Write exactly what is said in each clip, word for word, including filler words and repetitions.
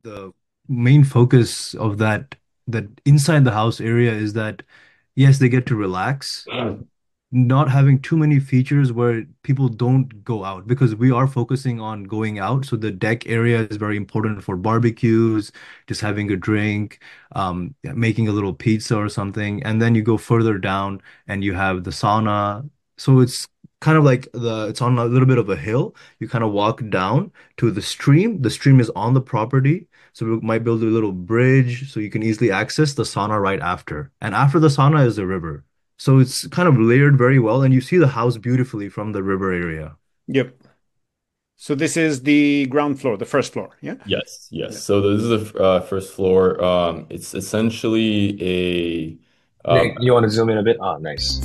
the main focus of that that inside the house area is that yes, they get to relax, not having too many features where people don't go out because we are focusing on going out. So the deck area is very important for barbecues, just having a drink, um, yeah, making a little pizza or something. And then you go further down and you have the sauna. So it's kind of like the it's on a little bit of a hill. You kind of walk down to the stream. The stream is on the property. So we might build a little bridge so you can easily access the sauna right after. And after the sauna is the river. So it's kind of layered very well, and you see the house beautifully from the river area. Yep. So this is the ground floor, the first floor, yeah? Yes, yes. Yeah. So this is the uh, first floor. Um, it's essentially a um, Nick, you want to zoom in a bit? Ah, nice.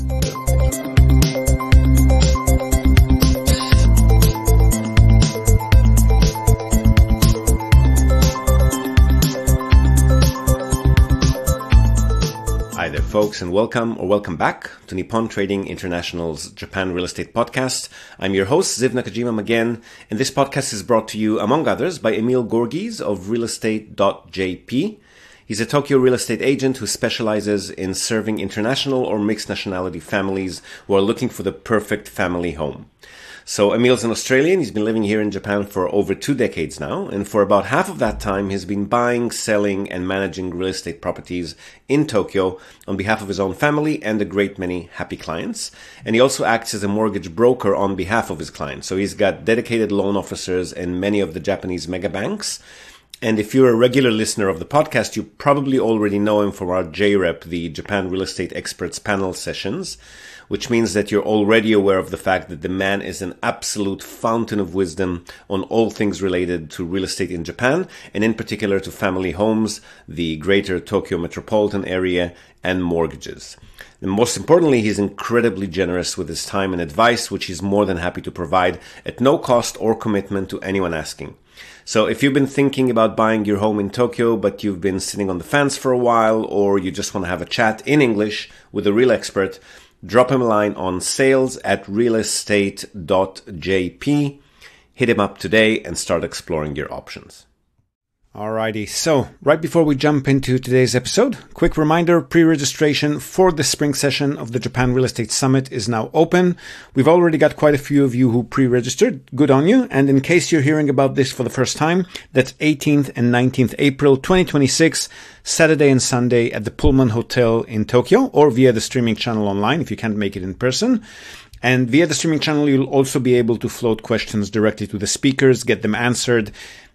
Hi there, folks, and welcome or welcome back to Nippon Trading International's Japan Real Estate Podcast. I'm your host, Ziv Nakajima again, and this podcast is brought to you, among others, by Emil Gorgies of real estate dot j p. He's a Tokyo real estate agent who specializes in serving international or mixed nationality families who are looking for the perfect family home. So Emil's an Australian. He's been living here in Japan for over two decades now. And for about half of that time, he's been buying, selling, and managing real estate properties in Tokyo on behalf of his own family and a great many happy clients. And he also acts as a mortgage broker on behalf of his clients. So he's got dedicated loan officers in many of the Japanese mega banks. And if you're a regular listener of the podcast, you probably already know him from our J R E P, the Japan Real Estate Experts panel sessions, which means that you're already aware of the fact that the man is an absolute fountain of wisdom on all things related to real estate in Japan, and in particular to family homes, the greater Tokyo metropolitan area, and mortgages. And most importantly, he's incredibly generous with his time and advice, which he's more than happy to provide at no cost or commitment to anyone asking. So if you've been thinking about buying your home in Tokyo, but you've been sitting on the fence for a while, or you just want to have a chat in English with a real expert, drop him a line on sales at real estate dot j p. Hit him up today and start exploring your options. Alrighty, so right before we jump into today's episode, quick reminder, pre-registration for the spring session of the Japan Real Estate Summit is now open. We've already got quite a few of you who pre-registered. Good on you. And in case you're hearing about this for the first time, that's eighteenth and nineteenth April twenty twenty-six, Saturday and Sunday at the Pullman Hotel in Tokyo, or via the streaming channel online if you can't make it in person. And via the streaming channel, you'll also be able to float questions directly to the speakers, get them answered,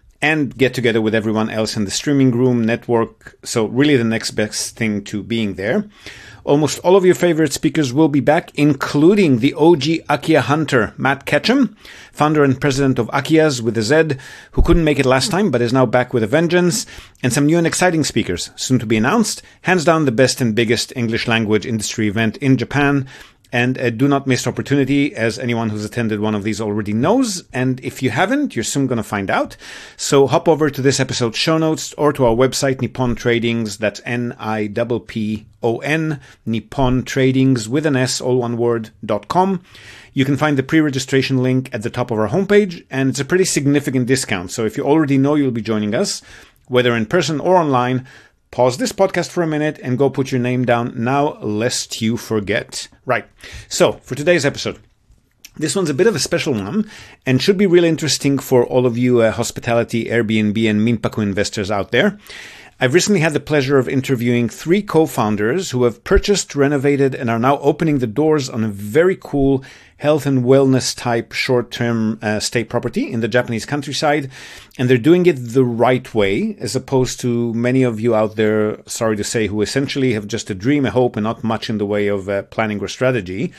and get together with everyone else in the streaming room network. So really the next best thing to being there. Almost all of your favorite speakers will be back, including the O G Akiya hunter, Matt Ketchum, founder and president of Akiyas with a Z, who couldn't make it last time, but is now back with a vengeance, and some new and exciting speakers, soon to be announced. Hands down the best and biggest English language industry event in Japan. And uh, do not miss opportunity, as anyone who's attended one of these already knows. And if you haven't, you're soon going to find out. So hop over to this episode's show notes or to our website, Nippon Tradings. That's N I P P O N, Nippon Tradings with an S, all one word, dot com. You can find the pre-registration link at the top of our homepage, and it's a pretty significant discount. So if you already know you'll be joining us, whether in person or online, pause this podcast for a minute and go put your name down now, lest you forget. Right. So for today's episode, this one's a bit of a special one and should be really interesting for all of you uh, hospitality, Airbnb, and Minpaku investors out there. I've recently had the pleasure of interviewing three co-founders who have purchased, renovated, and are now opening the doors on a very cool health and wellness type short-term uh, stay property in the Japanese countryside. And they're doing it the right way, as opposed to many of you out there, sorry to say, who essentially have just a dream, a hope, and not much in the way of uh, planning or strategy.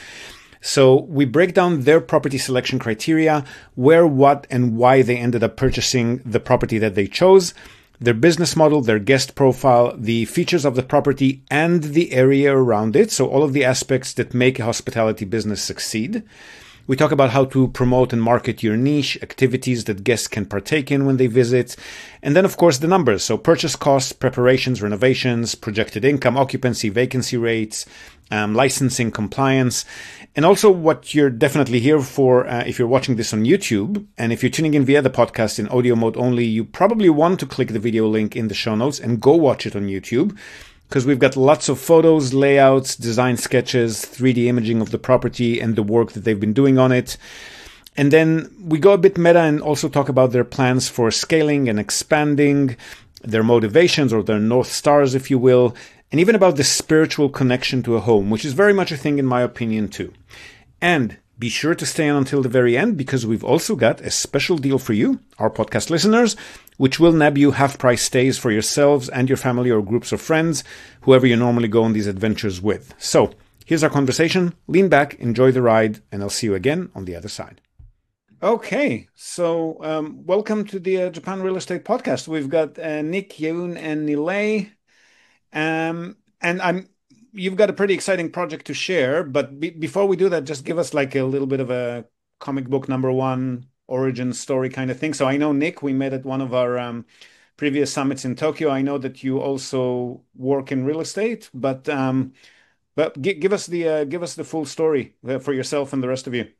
So we break down their property selection criteria, where, what, and why they ended up purchasing the property that they chose, their business model, their guest profile, the features of the property, and the area around it. So all of the aspects that make a hospitality business succeed. We talk about how to promote and market your niche, activities that guests can partake in when they visit, and then, of course, the numbers. So purchase costs, preparations, renovations, projected income, occupancy, vacancy rates, um, licensing, compliance, and also what you're definitely here for uh, if you're watching this on YouTube. And if you're tuning in via the podcast in audio mode only, you probably want to click the video link in the show notes and go watch it on YouTube, because we've got lots of photos, layouts, design sketches, three D imaging of the property and the work that they've been doing on it. And then we go a bit meta and also talk about their plans for scaling and expanding, their motivations or their North Stars, if you will, and even about the spiritual connection to a home, which is very much a thing in my opinion too. And be sure to stay on until the very end, because we've also got a special deal for you, our podcast listeners, which will nab you half-price stays for yourselves and your family or groups of friends, whoever you normally go on these adventures with. So here's our conversation. Lean back, enjoy the ride, and I'll see you again on the other side. Okay, so um, welcome to the uh, Japan Real Estate Podcast. We've got uh, Nick, Yeun, and Nilay. Um, and I'm you've got a pretty exciting project to share, but be, before we do that, just give us like a little bit of a comic book number one origin story kind of thing. So I know, Nick, we met at one of our um, previous summits in Tokyo. I know that you also work in real estate, but um, but g- give us the uh, give us the full story uh, for yourself and the rest of you.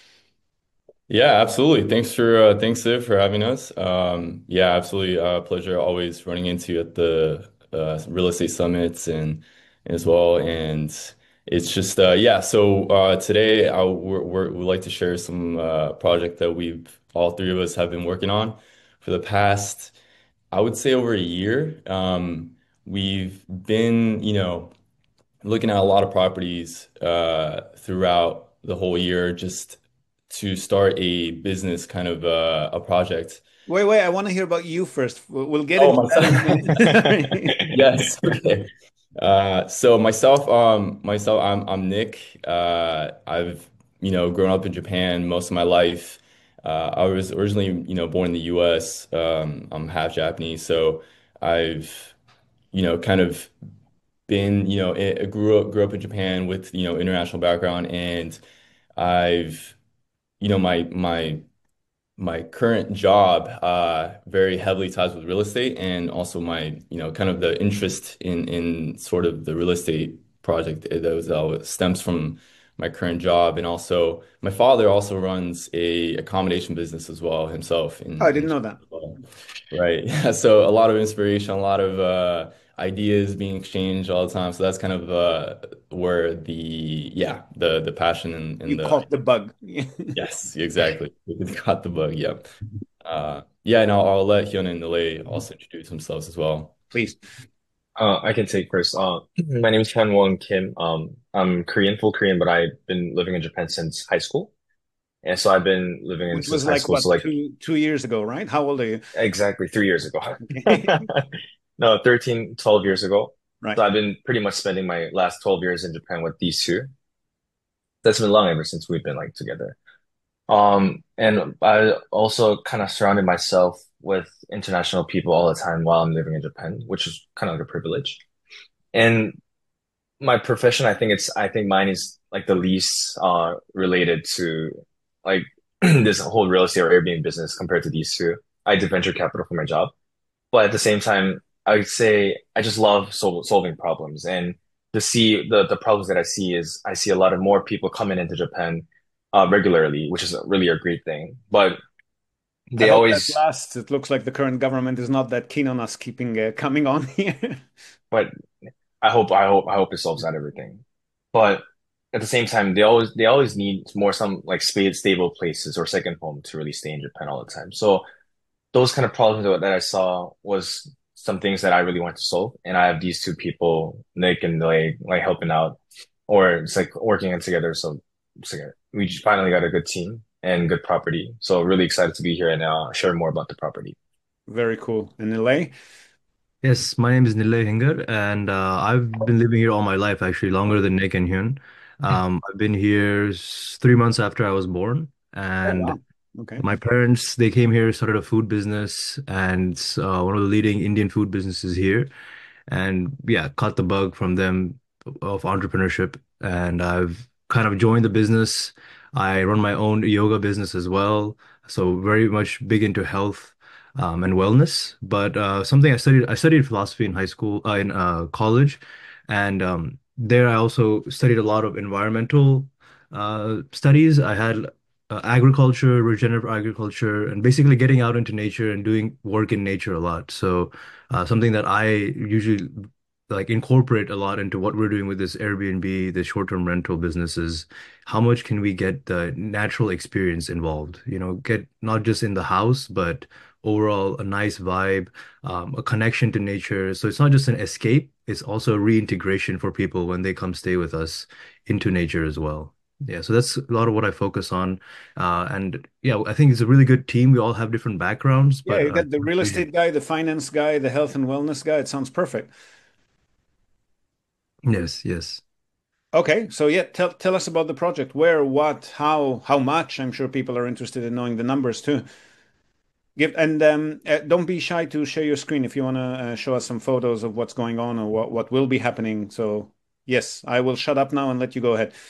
Yeah, absolutely. Thanks for uh, thanks, Ziv, for having us. Um, yeah, absolutely. Uh, pleasure always running into you at the uh, real estate summits and as well. And it's just uh, yeah. So uh, today I we're, we're, we'd like to share some uh, project that we've all three of us have been working on for the past, I would say, over a year. Um, we've been, you know, looking at a lot of properties uh, throughout the whole year, just to start a business kind of uh, a project. Wait, wait, I want to hear about you first. We'll, we'll get Oh, into that in a myself. minute. Yes. Okay. Uh, so myself, um, myself, I'm I'm Nick. Uh, I've you know grown up in Japan most of my life. Uh, I was originally you know born in the U S. Um, I'm half Japanese, so I've you know kind of been you know I grew up grew up in Japan with you know international background, and I've you know my my my current job uh very heavily ties with real estate, and also my you know kind of the interest in in sort of the real estate project that was uh, stems from my current job. And also my father also runs a accommodation business as well himself Oh, in, I in didn't know that. right. Yeah, so a lot of inspiration, a lot of uh ideas being exchanged all the time. So that's kind of uh where the yeah the the passion and, and You the caught the bug. yes, exactly. You got the bug. Yep. Uh, yeah, and I'll, I'll let Hyun and Nilay also introduce themselves as well. Please. Uh, I can take first. Uh, my name is Hyunwon Kim. Um, I'm Korean, full Korean, but I've been living in Japan since high school. And so I've been living in Which since was high like school. what, So like two two years ago, right? How old are you? exactly three years ago. Okay. No, thirteen, twelve years ago. Right. So I've been pretty much spending my last twelve years in Japan with these two. That's been long ever since we've been like together. Um, and I also kind of surrounded myself with international people all the time while I'm living in Japan, which is kind of like a privilege. And my profession, I think it's, I think mine is like the least uh related to like this whole real estate or Airbnb business compared to these two. I did venture capital for my job, but at the same time, I would say I just love sol solving problems. And to see the the problems that I see is I see a lot of more people coming into Japan uh regularly, which is really a great thing. But I they hope that always, lasts. It looks like the current government is not that keen on us keeping uh, coming on here. but I hope, I hope, I hope it solves out everything. But at the same time, they always, they always need more some like spade stable places or second home to really stay in Japan all the time. So those kind of problems that that I saw was some things that I really want to solve. And I have these two people, Nick and like, like helping out, or it's like working together. So it's like we just finally got a good team and good property. So really excited to be here and uh, share more about the property. Very cool. And L A? Yes, my name is Nilay Hingar, and uh, I've been living here all my life, actually, longer than Nick and Hyun. Um, I've been here s- three months after I was born, Oh, and wow. Okay. my parents, they came here, started a food business, and uh, one of the leading Indian food businesses here. And yeah, caught the bug from them of entrepreneurship, and I've kind of joined the business. I run my own yoga business as well, so very much big into health um, and wellness. But uh, something I studied, I studied philosophy in high school, uh, in uh, college, and um, there I also studied a lot of environmental uh, studies. I had uh, agriculture, regenerative agriculture, and basically getting out into nature and doing work in nature a lot. So uh, something that I usually like incorporate a lot into what we're doing with this Airbnb, the short-term rental businesses. How much can we get the natural experience involved? You know, get not just in the house, but overall a nice vibe, um, a connection to nature. So it's not just an escape, it's also a reintegration for people when they come stay with us into nature as well. Yeah, so that's a lot of what I focus on. Uh, and yeah, I think it's a really good team. We all have different backgrounds, Yeah, but you uh, got the real estate guy, the finance guy, the health and wellness guy. It sounds perfect. yes, yes. Okay, so yeah, tell tell us about the project. Where, what, how, how much? I'm sure people are interested in knowing the numbers too. Give and um, uh, don't be shy to share your screen if you want to uh, show us some photos of what's going on or what what will be happening. So yes, I will shut up now and let you go ahead.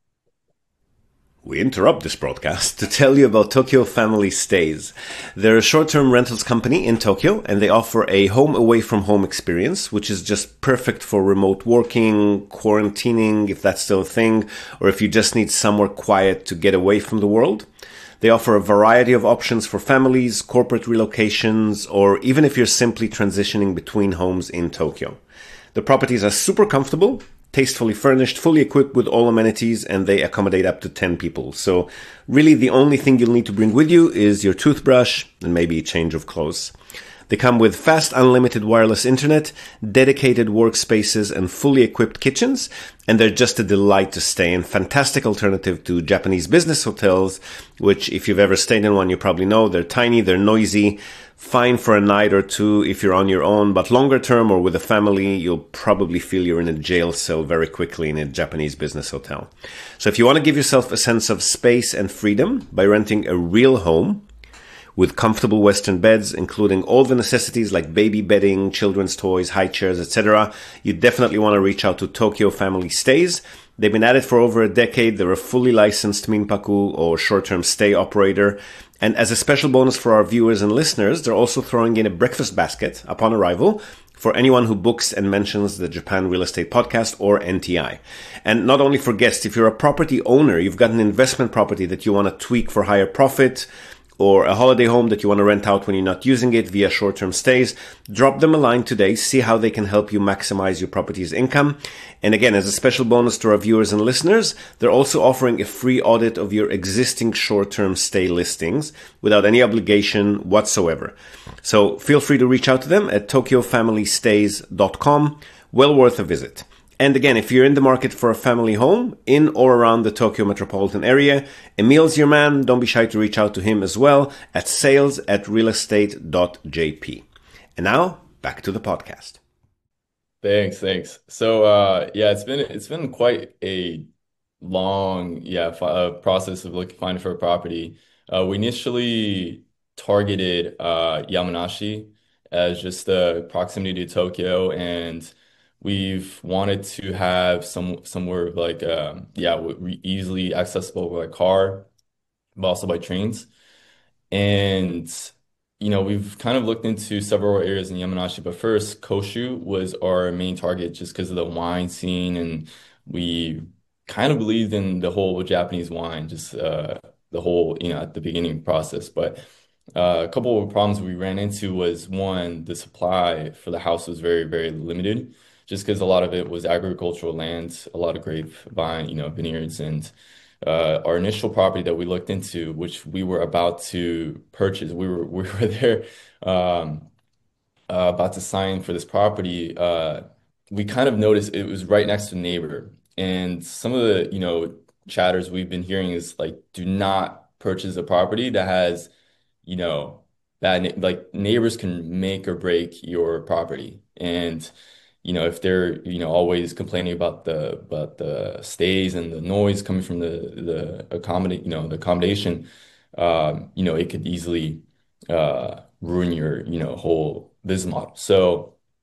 We interrupt this broadcast to tell you about Tokyo Family Stays. They're a short-term rentals company in Tokyo, and they offer a home away from home experience, which is just perfect for remote working, quarantining, if that's still a thing, or if you just need somewhere quiet to get away from the world. They offer a variety of options for families, corporate relocations, or even if you're simply transitioning between homes in Tokyo. The properties are super comfortable, tastefully furnished, fully equipped with all amenities, and they accommodate up to ten people. So really the only thing you'll need to bring with you is your toothbrush and maybe a change of clothes. They come with fast unlimited wireless internet, dedicated workspaces, and fully equipped kitchens, and they're just a delight to stay in. Fantastic alternative to Japanese business hotels, which if you've ever stayed in one, you probably know they're tiny, they're noisy, fine for a night or two if you're on your own, but longer term or with a family, you'll probably feel you're in a jail cell very quickly in a Japanese business hotel. So if you want to give yourself a sense of space and freedom by renting a real home, with comfortable Western beds, including all the necessities like baby bedding, children's toys, high chairs, et cetera, you definitely want to reach out to Tokyo Family Stays. They've been at it for over a decade. They're a fully licensed Minpaku or short-term stay operator. And as a special bonus for our viewers and listeners, they're also throwing in a breakfast basket upon arrival for anyone who books and mentions the Japan Real Estate Podcast or N T I. And not only for guests, if you're a property owner, you've got an investment property that you want to tweak for higher profit, or a holiday home that you want to rent out when you're not using it via short-term stays, drop them a line today, see how they can help you maximize your property's income. And again, as a special bonus to our viewers and listeners, they're also offering a free audit of your existing short-term stay listings without any obligation whatsoever. So feel free to reach out to them at tokyo family stays dot com. Well worth a visit. And again, if you're in the market for a family home in or around the Tokyo metropolitan area, Emil's your man. Don't be shy to reach out to him as well at sales at realestate dot j p. And now back to the podcast. Thanks, thanks. So uh yeah, it's been it's been quite a long yeah f uh, process of looking finding for a property. Uh, we initially targeted uh Yamanashi as just the proximity to Tokyo, and we've wanted to have some somewhere like um yeah w- re- easily accessible by car, but also by trains. And you know, we've kind of looked into several areas in Yamanashi, but first, Koshu was our main target just because of the wine scene, and we kind of believed in the whole Japanese wine, just uh, the whole, you know, at the beginning process. But uh, a couple of problems we ran into was one, the supply for the house was very, very limited, just because a lot of it was agricultural land, a lot of grapevine, you know, vineyards, and uh, our initial property that we looked into, which we were about to purchase, we were we were there um, uh, about to sign for this property. Uh, we kind of noticed it was right next to a neighbor, and some of the you know chatters we've been hearing is like, do not purchase a property that has you know bad ne- like neighbors can make or break your property, and you know, if they're, you know, always complaining about the about the stays and the noise coming from the the accommodate, you know, the accommodation, um, you know, it could easily uh ruin your, you know, whole business model. So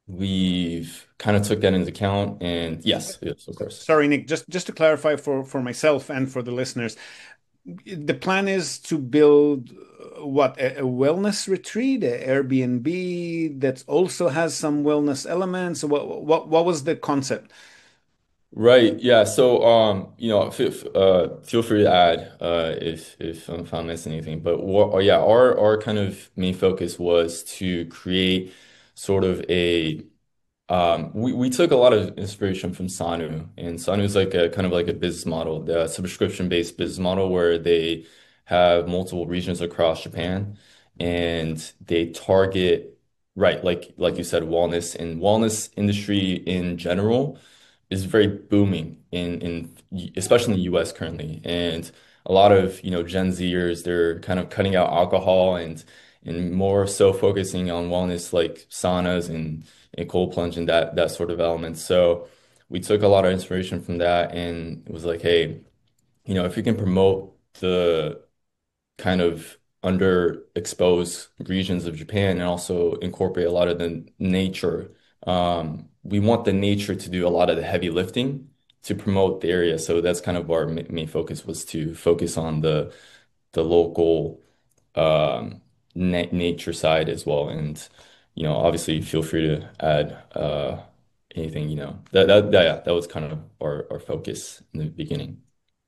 we've kind of took that into account. And yes, yes, of course. Sorry, Nick, just just to clarify for for myself and for the listeners, the plan is to build uh, what a, a wellness retreat, a Airbnb that also has some wellness elements. What what what was the concept? Right. Yeah. So, um, you know, feel, uh, feel free to add uh, if if, um, if I'm missing anything. But what, oh, yeah, our our kind of main focus was to create sort of a um, we, we took a lot of inspiration from Sanu, and Sanu is like a kind of like a business model, the subscription-based business model where they have multiple regions across Japan, and they target, right, like like you said, wellness and wellness industry in general is very booming in in especially in the U S currently, and a lot of you know Gen Zers they're kind of cutting out alcohol and and more so focusing on wellness like saunas and and cold plunge and that that sort of element. So we took a lot of inspiration from that and it was like, hey, you know, if you can promote the kind of underexposed regions of Japan and also incorporate a lot of the nature, um, we want the nature to do a lot of the heavy lifting to promote the area. So that's kind of our ma- main focus was to focus on the the local um, na nature side as well. And, you know, obviously feel free to add uh, anything, you know, that, that, that, yeah, that was kind of our, our focus in the beginning.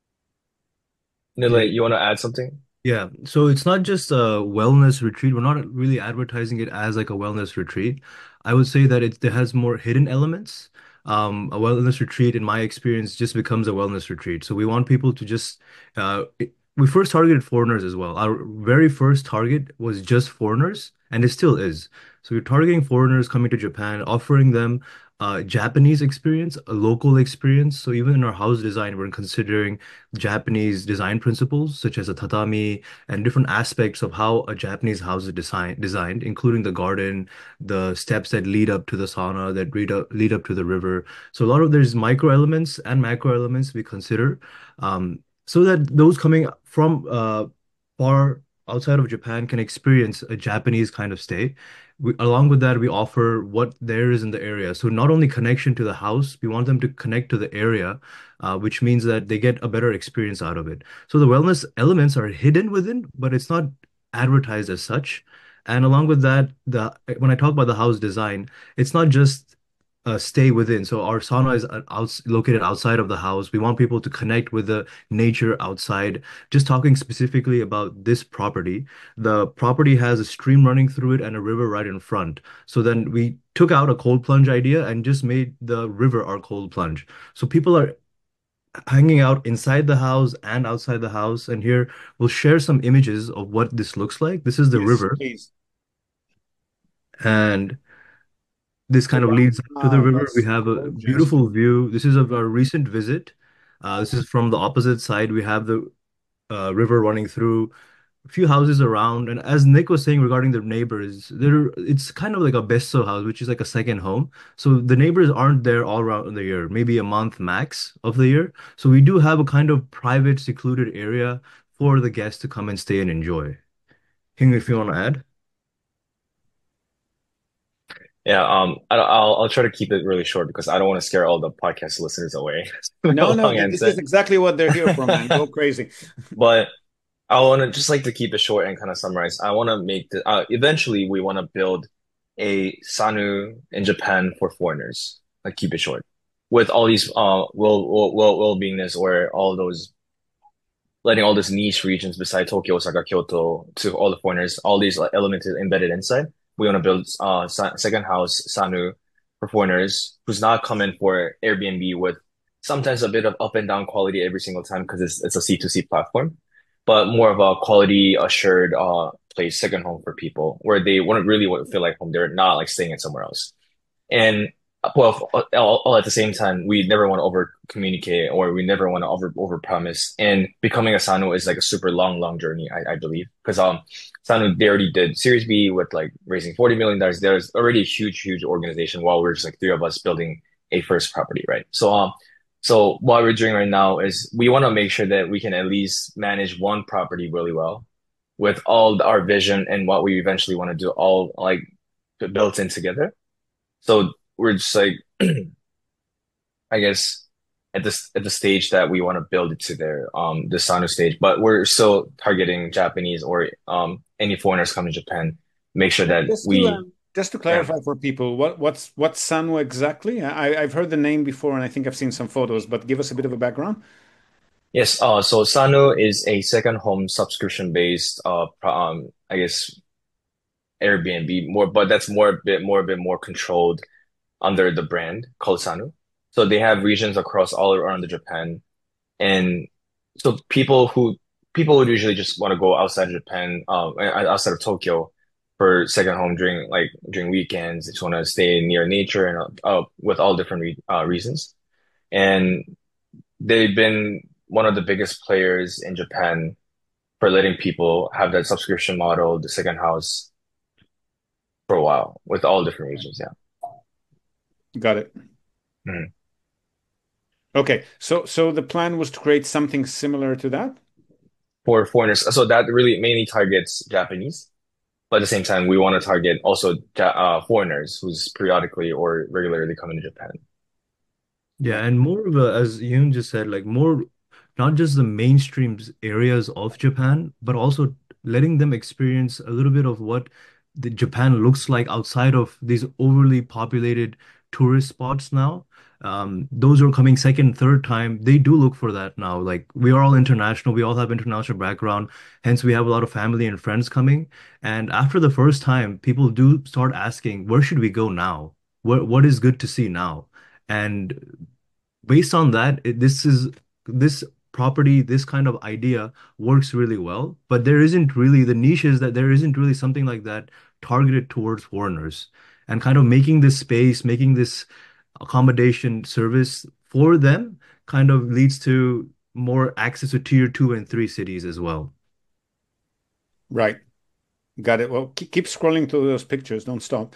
Yeah. Nile, you want to add something? Yeah, so it's not just a wellness retreat. We're not really advertising it as like a wellness retreat. I would say that it, it has more hidden elements. Um, a wellness retreat, in my experience, just becomes a wellness retreat. So we want people to just, uh, it- we first targeted foreigners as well. Our very first target was just foreigners, and it still is. So we're targeting foreigners coming to Japan, offering them a Japanese experience, a local experience. So even in our house design, we're considering Japanese design principles such as a tatami and different aspects of how a Japanese house is design, designed, including the garden, the steps that lead up to the sauna, that lead up, lead up to the river. So a lot of there's micro elements and macro elements we consider, um, so that those coming from uh, far outside of Japan can experience a Japanese kind of stay. We, along with that, we offer what there is in the area. So not only connection to the house, we want them to connect to the area, uh, which means that they get a better experience out of it. So the wellness elements are hidden within, but it's not advertised as such. And along with that, the when I talk about the house design, it's not just uh, stay within. So our sauna is uh, outs located outside of the house. We want people to connect with the nature outside. Just talking specifically about this property, the property has a stream running through it and a river right in front. So then we took out a cold plunge idea and just made the river our cold plunge. So people are hanging out inside the house and outside the house. And here we'll share some images of what this looks like. This is the Yes, river, please. and this kind of leads up to the Wow, river. We that's have a gorgeous. beautiful view. This is of our recent visit. Uh, this is from the opposite side. We have the uh, river running through a few houses around. And as Nick was saying regarding the neighbors, there it's kind of like a besto house, which is like a second home. So the neighbors aren't there all around the year, maybe a month max of the year. So we do have a kind of private, secluded area for the guests to come and stay and enjoy. Hing, if you want to add. Yeah, um, I, I'll I'll try to keep it really short because I don't want to scare all the podcast listeners away. No, A no, long th- this is answer, exactly what they're here for, man. Go crazy. but I want to just like to keep it short and kind of summarize. I want to make the uh, eventually we want to build a Sanu in Japan for foreigners. Like keep it short, with all these uh well well well well-beingness or all those letting all these niche regions beside Tokyo, Osaka, Kyoto to all the foreigners, all these like, elements embedded inside. We want to build uh sa- second house Sanu for foreigners who's not coming for Airbnb with sometimes a bit of up and down quality every single time because it's it's a C two C platform, but more of a quality assured uh place, second home for people where they want to really want to feel like home. They're not like staying in somewhere else. And well, all, all at the same time, we never want to over communicate or we never want to over over promise. And becoming a Sanu is like a super long, long journey, I, I believe. Because um, Sanu they already did Series B with like raising forty million dollars. There's already a huge, huge organization while we're just like three of us building a first property, right? So um, so what we're doing right now is we want to make sure that we can at least manage one property really well with all our vision and what we eventually want to do all like built in together So we're just like, I guess at this at the stage that we want to build it to their um the Sanu stage, but we're still targeting Japanese or um any foreigners coming to Japan. Make sure that Just to we um, just to yeah. clarify for people, what what's what's Sanwa exactly? I, I've heard the name before, and I think I've seen some photos, but give us a bit of a background. Yes, uh so Sanu is a second home subscription based uh pro- um I guess Airbnb more, but that's more a bit more a bit more controlled under the brand called Sanu. So they have regions across all around the Japan. And so people who people would usually just want to go outside of Japan, um, outside of Tokyo for second home during like during weekends. They just want to stay near nature and uh, with all different re uh, reasons. And they've been one of the biggest players in Japan for letting people have that subscription model, the second house for a while with all different regions. Yeah. Got it. Mhm. Okay, so so the plan was to create something similar to that? For foreigners, so that really mainly targets Japanese. But at the same time, we want to target also uh, foreigners who's periodically or regularly coming to Japan. Yeah, and more of a, as Yoon just said, like more not just the mainstream areas of Japan, but also letting them experience a little bit of what the Japan looks like outside of these overly populated tourist spots now. Um, those who are coming second, third time, they do look for that now. Like we are all international, we all have international background, hence we have a lot of family and friends coming. And after the first time, people do start asking, where should we go now? What what is good to see now? And based on that, it, this is this property, this kind of idea works really well. But there isn't really the niche is that there isn't really something like that targeted towards foreigners. And kind of making this space, making this accommodation service for them kind of leads to more access to tier two and three cities as well. Right. Got it. Well, keep, keep scrolling through those pictures. Don't stop.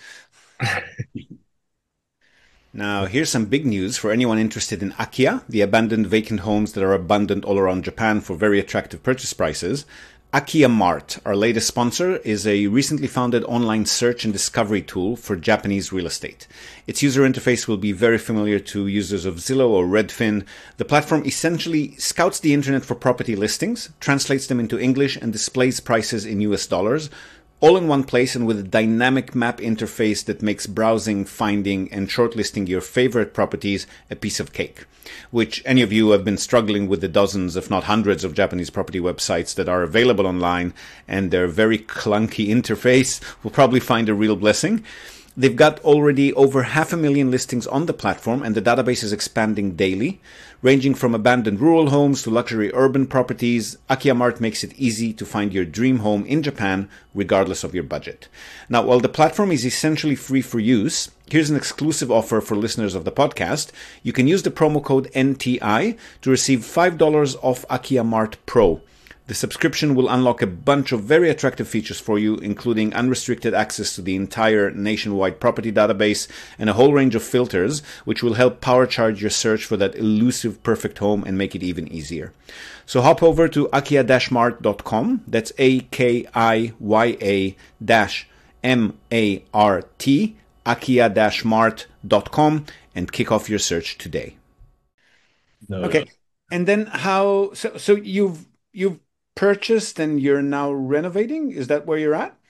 Now, here's some big news for anyone interested in Akiya, the abandoned vacant homes that are abundant all around Japan for very attractive purchase prices. Akiya Mart, our latest sponsor, is a recently founded online search and discovery tool for Japanese real estate. Its user interface will be very familiar to users of Zillow or Redfin. The platform essentially scouts the internet for property listings, translates them into English, and displays prices in U S dollars, all in one place and with a dynamic map interface that makes browsing, finding, and shortlisting your favorite properties a piece of cake. Which any of you who have been struggling with the dozens, if not hundreds, of Japanese property websites that are available online and their very clunky interface will probably find a real blessing. They've got already over half a million listings on the platform, and the database is expanding daily. Ranging from abandoned rural homes to luxury urban properties, Akiya Mart makes it easy to find your dream home in Japan, regardless of your budget. Now, while the platform is essentially free for use, here's an exclusive offer for listeners of the podcast. You can use the promo code N T I to receive five dollars off Akiya Mart Pro. The subscription will unlock a bunch of very attractive features for you, including unrestricted access to the entire nationwide property database and a whole range of filters, which will help power charge your search for that elusive perfect home and make it even easier. So hop over to akiya dash mart dot com. That's A K I Y A dash M A R T, akiya dash mart dot com, and kick off your search today. No, Okay. And then how, so, so you've, you've, purchased and you're now renovating? Is that where you're at?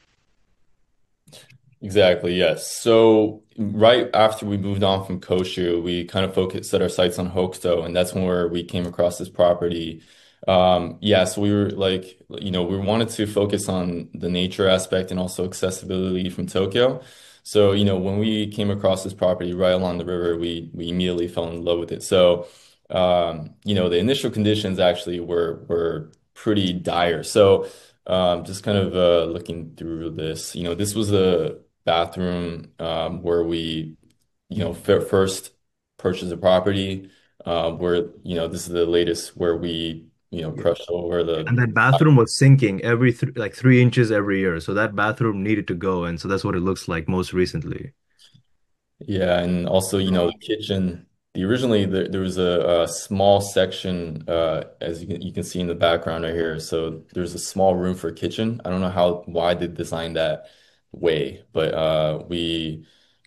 exactly, yes. So right after we moved on from Koshu, we kind of focused, set our sights on Hokuto, and that's when where we came across this property. Um, yeah, so we were like, you know, we wanted to focus on the nature aspect and also accessibility from Tokyo. So, you know, when we came across this property right along the river, we we immediately fell in love with it. So, um, you know, the initial conditions actually were were pretty dire. So, um, just kind of uh, looking through this, you know, this was a bathroom um, where we, you know, f first purchased a property. Uh, where, you know, this is the latest where we, you know, crushed over And the. that bathroom was sinking every th like three inches every year. So that bathroom needed to go. And so that's what it looks like most recently. Yeah, and also, you know, the kitchen. The originally there, there was a, a small section, uh, as you can you can see in the background right here. So there's a small room for kitchen. I don't know how why they designed that way, but uh, we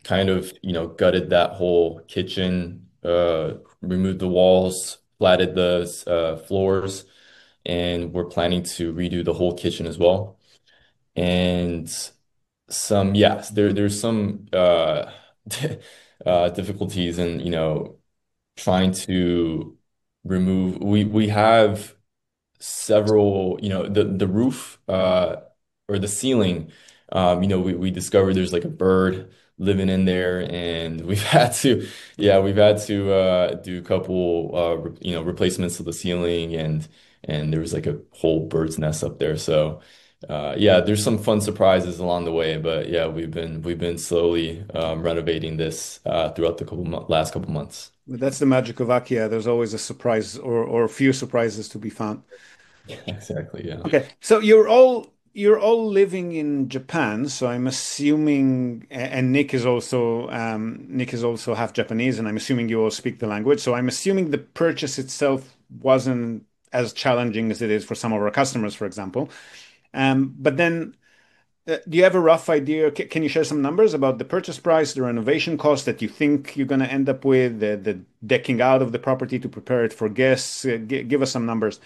kind of, you know, gutted that whole kitchen, uh, removed the walls, platted the uh, floors, and we're planning to redo the whole kitchen as well. And some, yes, there there's some uh, uh, difficulties in, you know, trying to remove. We we have several, you know, the the roof uh or the ceiling, um, you know, we, we discovered there's like a bird living in there, and we've had to, yeah, we've had to uh do a couple uh re you know replacements to the ceiling, and and there was like a whole bird's nest up there. So uh yeah, there's some fun surprises along the way, but yeah, we've been we've been slowly um, renovating this uh throughout the couple mo last couple months. But that's the magic of IKEA. There's always a surprise or or a few surprises to be found. Exactly, yeah. Okay, so you're all you're all living in Japan, so I'm assuming, and Nick is also um, Nick is also half Japanese, and I'm assuming you all speak the language. So I'm assuming the purchase itself wasn't as challenging as it is for some of our customers, for example. Um, but then, uh, do you have a rough idea? C can you share some numbers about the purchase price, the renovation cost that you think you're going to end up with, the, the decking out of the property to prepare it for guests? Uh, g give us some numbers.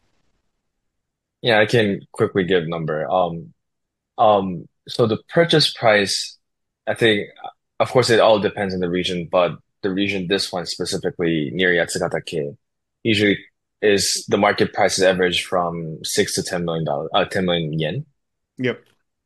Yeah, I can quickly give number. Um, um, so the purchase price, I think, of course, it all depends on the region, but the region, this one specifically near Yatsugatake, usually is the market price is average from six to ten million dollars, uh, ten million yen. Yep.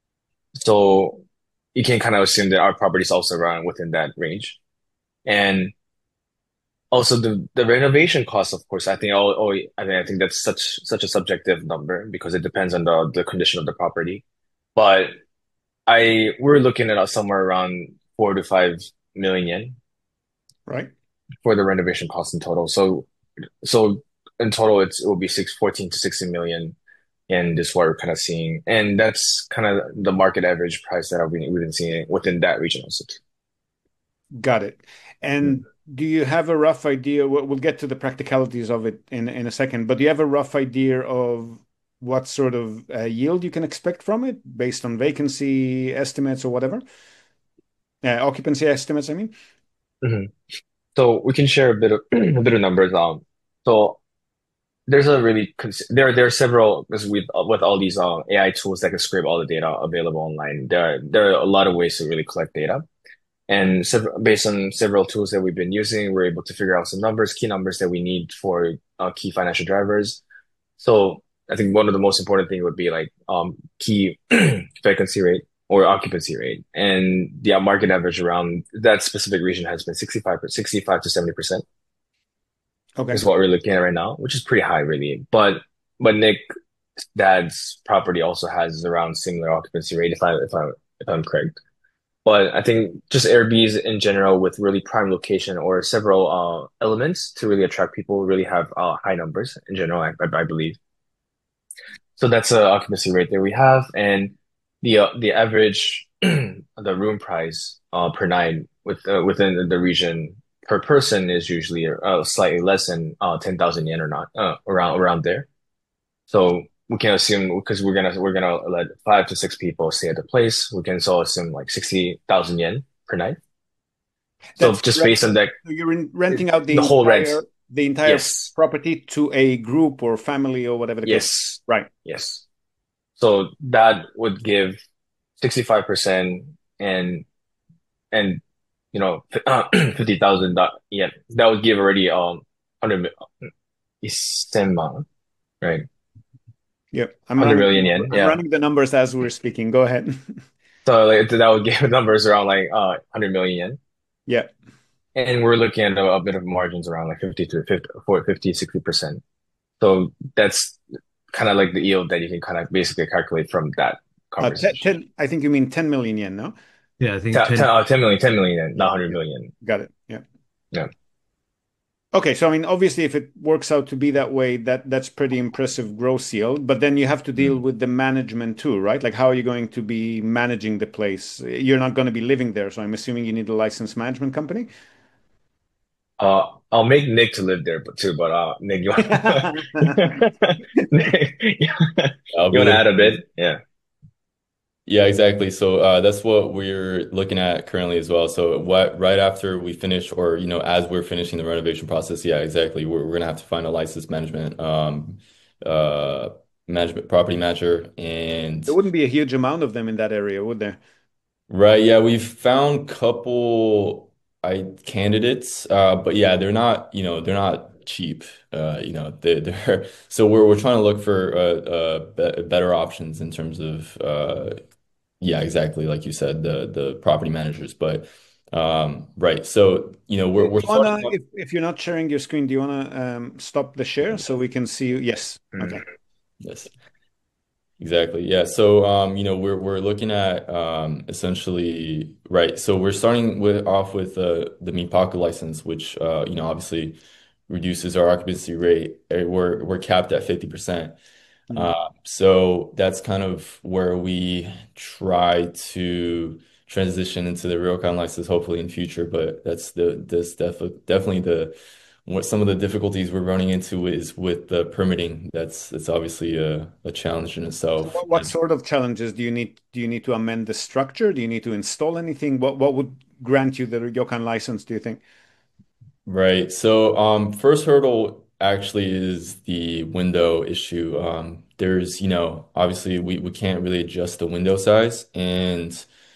So you can kind of assume that our property is also around within that range. And also the the renovation cost, of course, I think all, all I mean I think that's such such a subjective number because it depends on the the condition of the property. But I we're looking at somewhere around four to five million yen Right. for the renovation cost in total. So so in total it's it will be six fourteen to sixteen million, and this is what we're kind of seeing. And that's kind of the market average price that we've been, we've been seeing within that region also too. Got it. And do you have a rough idea? We'll we'll get to the practicalities of it in in a second, but do you have a rough idea of what sort of uh, yield you can expect from it based on vacancy estimates or whatever? Uh, occupancy estimates, I mean. hmm So we can share a bit of a bit of numbers. Um, so there's a really cons there there are several because with with all these uh, A I tools that can scrape all the data available online. There are, there are a lot of ways to really collect data, and several, based on several tools that we've been using, we're able to figure out some numbers, key numbers that we need for uh, key financial drivers. So I think one of the most important thing would be like um, key vacancy rate or occupancy rate, and the market average around that specific region has been sixty-five, sixty-five to seventy percent. Okay. Is what we're looking at right now, which is pretty high, really. But but Nick's dad's property also has around similar occupancy rate, if I if I if I'm correct. But I think just Airbnbs in general, with really prime location or several uh, elements to really attract people, really have uh, high numbers in general. I, I, I believe. So that's the occupancy rate that we have, and the uh, the average the room price uh, per night with uh, within the region per person is usually uh, slightly less than uh, ten thousand yen or not, uh, around around there. So we can assume because we're gonna we're gonna let five to six people stay at the place. We can so assume like sixty thousand yen per night. So That's just rent- based on that, so you're in, renting out the, the whole entire rent. the entire Yes. property to a group or family or whatever the case. Yes, Right. yes. So that would give sixty-five percent and and you know uh, fifty thousand yen. That would give already um one hundred mi- right? Yep. I'm one hundred running, million yen. I'm Yeah. running the numbers as we're speaking. Go ahead. So like that would give numbers around like uh one hundred million yen. Yeah. And we're looking at a, a bit of margins around like fifty to fifty, for fifty, sixty percent. So that's kind of like the yield that you can kind of basically calculate from that Uh, ten, conversation. ten, I think you mean ten million yen, no? Yeah, I think ten, ten. ten, uh, ten million, ten million yen, not one hundred million. Got it. Yeah. Yeah. Okay, so I mean, obviously, if it works out to be that way, that that's pretty impressive gross yield. But then you have to deal with the management too, right? Like, how are you going to be managing the place? You're not going to be living there, so I'm assuming you need a licensed management company. Uh, I'll make Nick to live there, but too. But uh, Nick, you want Nick, you I'll be want to add a living- bit? Yeah. Yeah, exactly. So uh, that's what we're looking at currently as well. So what right after we finish, or you know, as we're finishing the renovation process, yeah, exactly. We're we're gonna have to find a licensed management um uh management property manager and There wouldn't be a huge amount of them in that area, would there? right, yeah, we've found couple I candidates, uh, but yeah, they're not, you know, they're not cheap. Uh, you know, they they're so we're we're trying to look for uh, uh be better options in terms of uh yeah, exactly. Like you said, the the property managers. But um, right. So, you know, Do we're we're you wanna, starting up. if if you're not sharing your screen, do you wanna um, stop the share so we can see you? Yes. Okay. Mm. Yes, exactly. Yeah. So um, you know, we're we're looking at um essentially right. So we're starting with off with uh, the MIPACU license, which uh, you know, obviously reduces our occupancy rate. Uh, We're we're capped at fifty percent. Mm. Uh, so that's kind of where we try to transition into the Ryokan license, hopefully in future. But that's the this def definitely the what some of the difficulties we're running into is with the permitting. That's that's obviously a, a challenge in So itself. what, what sort of challenges do you need? Do you need to amend the structure? Do you need to install anything? What what would grant you the Ryokan license, do you think? Right. So, um, first hurdle actually is the window issue. Um, there's, you know, obviously we, we can't really adjust the window size, and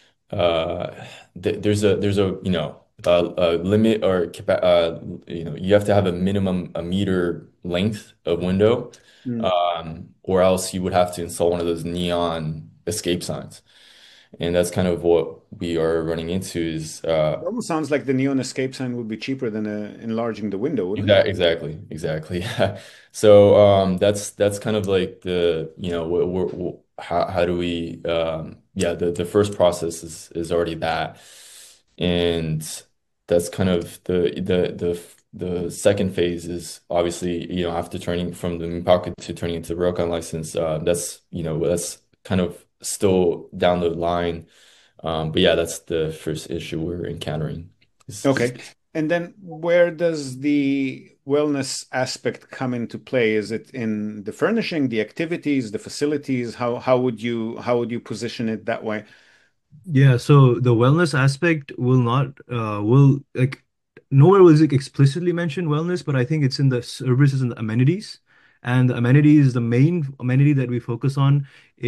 uh, th there's a there's a you know a, a limit or capa uh, you know you have to have a minimum a meter length of window, Mm. um, or else you would have to install one of those neon escape signs, and that's kind of what we are running into is It uh, almost sounds like the neon escape sign would be cheaper than uh, enlarging the window, wouldn't it? Exactly, exactly, exactly. Yeah. So um, that's that's kind of like the you know we're, we're, how how do we um, yeah the the first process is is already that, and that's kind of the the the the second phase is obviously you know after turning from the Mipaku to turning into the Ryokan license, uh, that's you know that's kind of still down the line, um, but yeah, that's the first issue we're encountering. Is, is Okay. And then where does the wellness aspect come into play? Is it in the furnishing, the activities, the facilities? How how would you how would you position it that way? Yeah, so the wellness aspect will not uh will like nowhere was it explicitly mentioned wellness, but I think it's in the services and the amenities. And the amenities, the main amenity that we focus on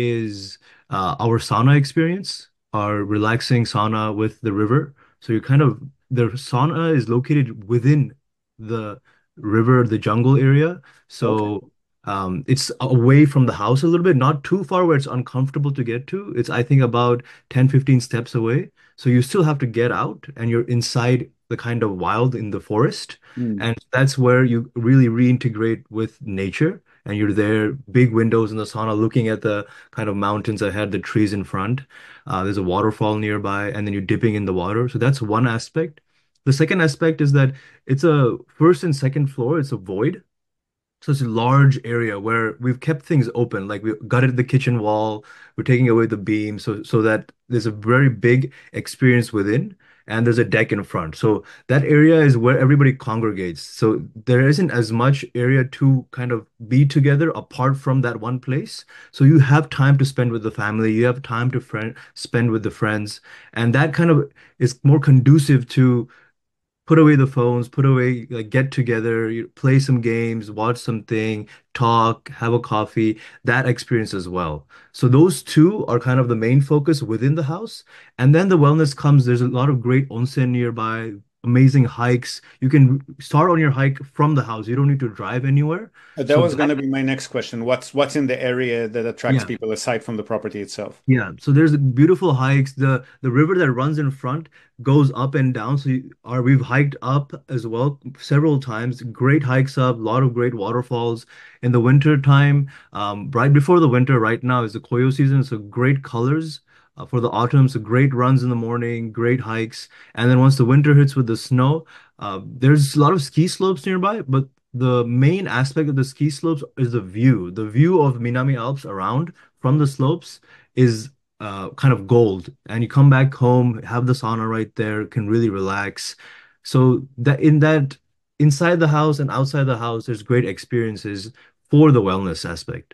is uh, our sauna experience, our relaxing sauna with the river. So you kind of the sauna is located within the river, the jungle area. Okay. So um, it's away from the house a little bit, not too far where it's uncomfortable to get to. It's, I think, about ten, fifteen steps away. So you still have to get out and you're inside the kind of wild in the forest. Mm. And that's where you really reintegrate with nature. And you're there, big windows in the sauna, looking at the kind of mountains ahead, the trees in front. Uh, there's a waterfall nearby, and then you're dipping in the water. So that's one aspect. The second aspect is that it's a first and second floor, it's a void. So it's a large area where we've kept things open, like we gutted the kitchen wall, we're taking away the beam, so so that there's a very big experience within, and there's a deck in front. So that area is where everybody congregates. So there isn't as much area to kind of be together apart from that one place. So you have time to spend with the family, you have time to friend spend with the friends, and that kind of is more conducive to put away the phones, put away, like get together, you play some games, watch something, talk, have a coffee, that experience as well. So those two are kind of the main focus within the house. And then the wellness comes, there's a lot of great onsen nearby, amazing hikes. You can start on your hike from the house. You don't need to drive anywhere. Uh, That So was going that, to be my next question. What's what's in the area that attracts yeah. people aside from the property itself? Yeah, so there's beautiful hikes. The the river that runs in front goes up and down. So you, are we've hiked up as well several times. Great hikes up, a lot of great waterfalls. In the winter time, um, right before the winter, right now is the Koyo season. So great colors uh, for the autumn. So great runs in the morning, great hikes. And then once the winter hits with the snow, uh, there's a lot of ski slopes nearby. But the main aspect of the ski slopes is the view. The view of Minami Alps around from the slopes is uh, kind of gold. And you come back home, have the sauna right there, can really relax. So that in that inside the house and outside the house, there's great experiences for the wellness aspect.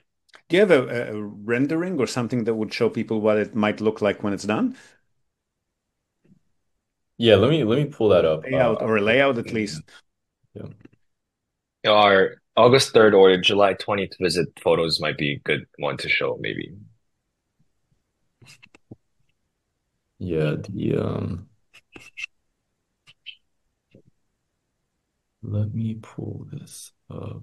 Do you have a, a rendering or something that would show people what it might look like when it's done? Yeah, let me let me pull that up. Layout Uh, or a layout at least. yeah. Our August third or July twentieth visit photos might be a good one to show, maybe. Yeah, the um let me pull this up.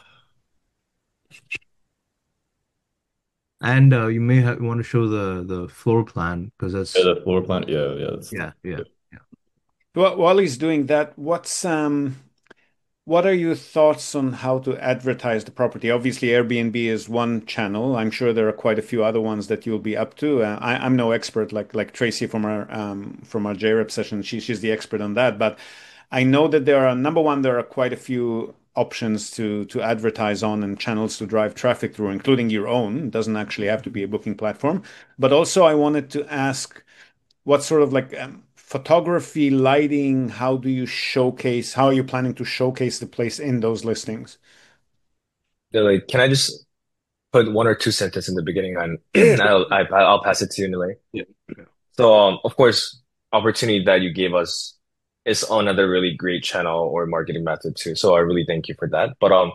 And uh, you may have, want to show the the floor plan because Yeah, that's the floor plan. Yeah, yeah, that's yeah, yeah. Well, while he's doing that, what's um what are your thoughts on how to advertise the property? Obviously, Airbnb is one channel. I'm sure there are quite a few other ones that you'll be up to. Uh, I, I'm no expert like like Tracy from our um, from our J R E P session. She, she's the expert on that. But I know that there are number one, there are quite a few options to to advertise on and channels to drive traffic through, including your own. It doesn't actually have to be a booking platform. But also, I wanted to ask what sort of like um, photography, lighting, how do you showcase, how are you planning to showcase the place in those listings? Like, can I just put one or two sentences in the beginning on I'll I, I'll pass it to you, Nile. Yeah. So um of course opportunity that you gave us is another really great channel or marketing method too. So I really thank you for that. But um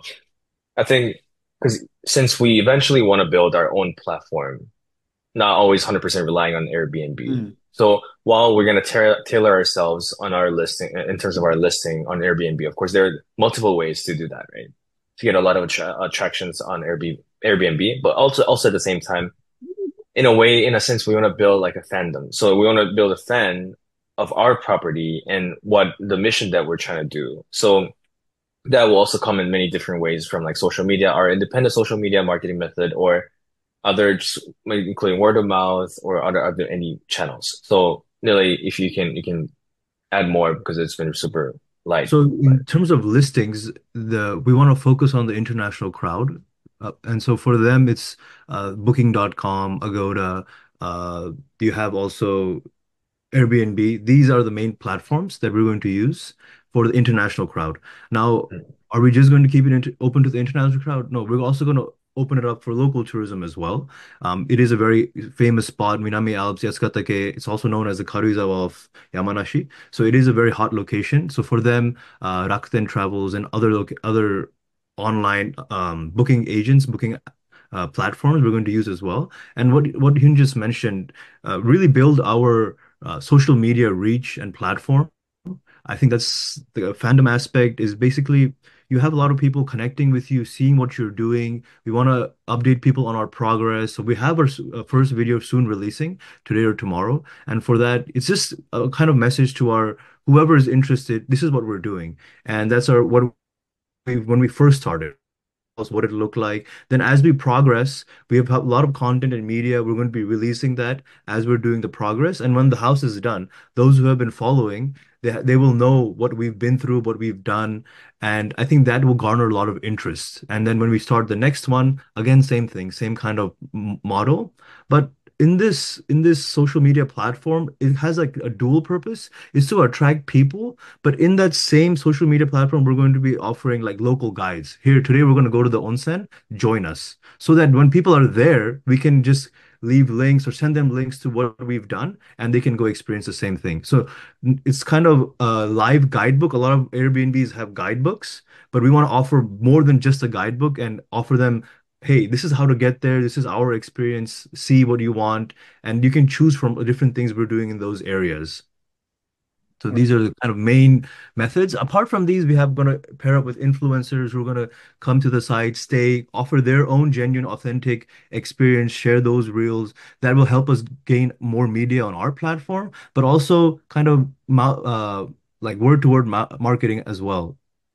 I think because since we eventually want to build our own platform, not always one hundred percent relying on Airbnb. Mm. So while we're going to ta tailor ourselves on our listing in terms of our listing on Airbnb, of course, there are multiple ways to do that, right? To get a lot of attra attractions on Airbnb, Airbnb, but also also at the same time, in a way, in a sense, we want to build like a fandom. So we want to build a fan of our property and what the mission that we're trying to do. So that will also come in many different ways from like social media, our independent social media marketing method, or other, including word of mouth or other other any channels. So really, if you can you can add more because it's been super light. So in terms of listings, the we want to focus on the international crowd. Uh, and so for them, it's uh, booking dot com, Agoda. Uh, you have also Airbnb. These are the main platforms that we're going to use for the international crowd. Now, are we just going to keep it inter open to the international crowd? No, we're also going to open it up for local tourism as well. Um, it is a very famous spot, Minami Alps, Yasukatake. It's also known as the Karuizawa of Yamanashi. So it is a very hot location. So for them, uh, Rakuten Travels and other loc other online um, booking agents, booking uh, platforms, we're going to use as well. And what what Hyun just mentioned, uh, really build our uh, social media reach and platform. I think that's the fandom aspect is basically you have a lot of people connecting with you, seeing what you're doing. We want to update people on our progress. So we have our s- uh, first video soon releasing today or tomorrow. And for that, it's just a kind of message to our whoever is interested. This is what we're doing. And that's our what we when we first started what it looked like. Then as we progress, we have a lot of content and media. We're going to be releasing that as we're doing the progress. And when the house is done, those who have been following, they, they will know what we've been through, what we've done. And I think that will garner a lot of interest. And then when we start the next one, again, same thing, same kind of m- model. But in this in this social media platform, it has like a dual purpose, is to attract people, but in that same social media platform, we're going to be offering like local guides. Here today, we're going to go to the onsen, join us. So that when people are there, we can just leave links or send them links to what we've done and they can go experience the same thing. So n- it's kind of a live guidebook. A lot of Airbnbs have guidebooks, but we want to offer more than just a guidebook and offer them, hey, this is how to get there. This is our experience. See what you want. And you can choose from the different things we're doing in those areas. So these are the kind of main methods. Apart from these, we have going to pair up with influencers who are going to come to the site, stay, offer their own genuine, authentic experience, share those reels. That will help us gain more media on our platform, but also kind of ma- uh, like word to word ma marketing as well.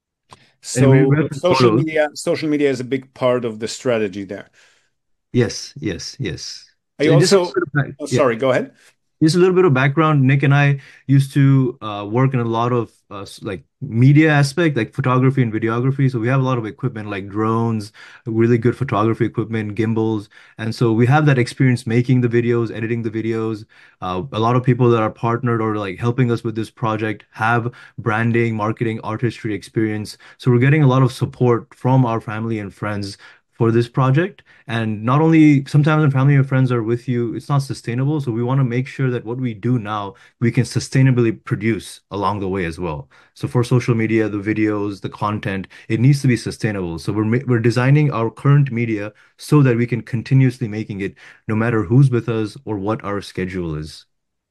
And we So we have some social photos. media, social media is a big part of the strategy there. Yes, yes, yes. I So just a also, little bit of, oh, yeah. sorry, go ahead. Just a little bit of background. Nick and I used to uh, work in a lot of uh, s- like media aspect, like photography and videography. So we have a lot of equipment like drones, really good photography equipment, gimbals. And so we have that experience making the videos, editing the videos. Uh, a lot of people that are partnered or like helping us with this project have branding, marketing, artistry experience. So we're getting a lot of support from our family and friends for this project. And not only sometimes when family and friends are with you, it's not sustainable. So we want to make sure that what we do now, we can sustainably produce along the way as well. So for social media, the videos, the content, it needs to be sustainable. So we're ma- we're designing our current media so that we can continuously making it no matter who's with us or what our schedule is.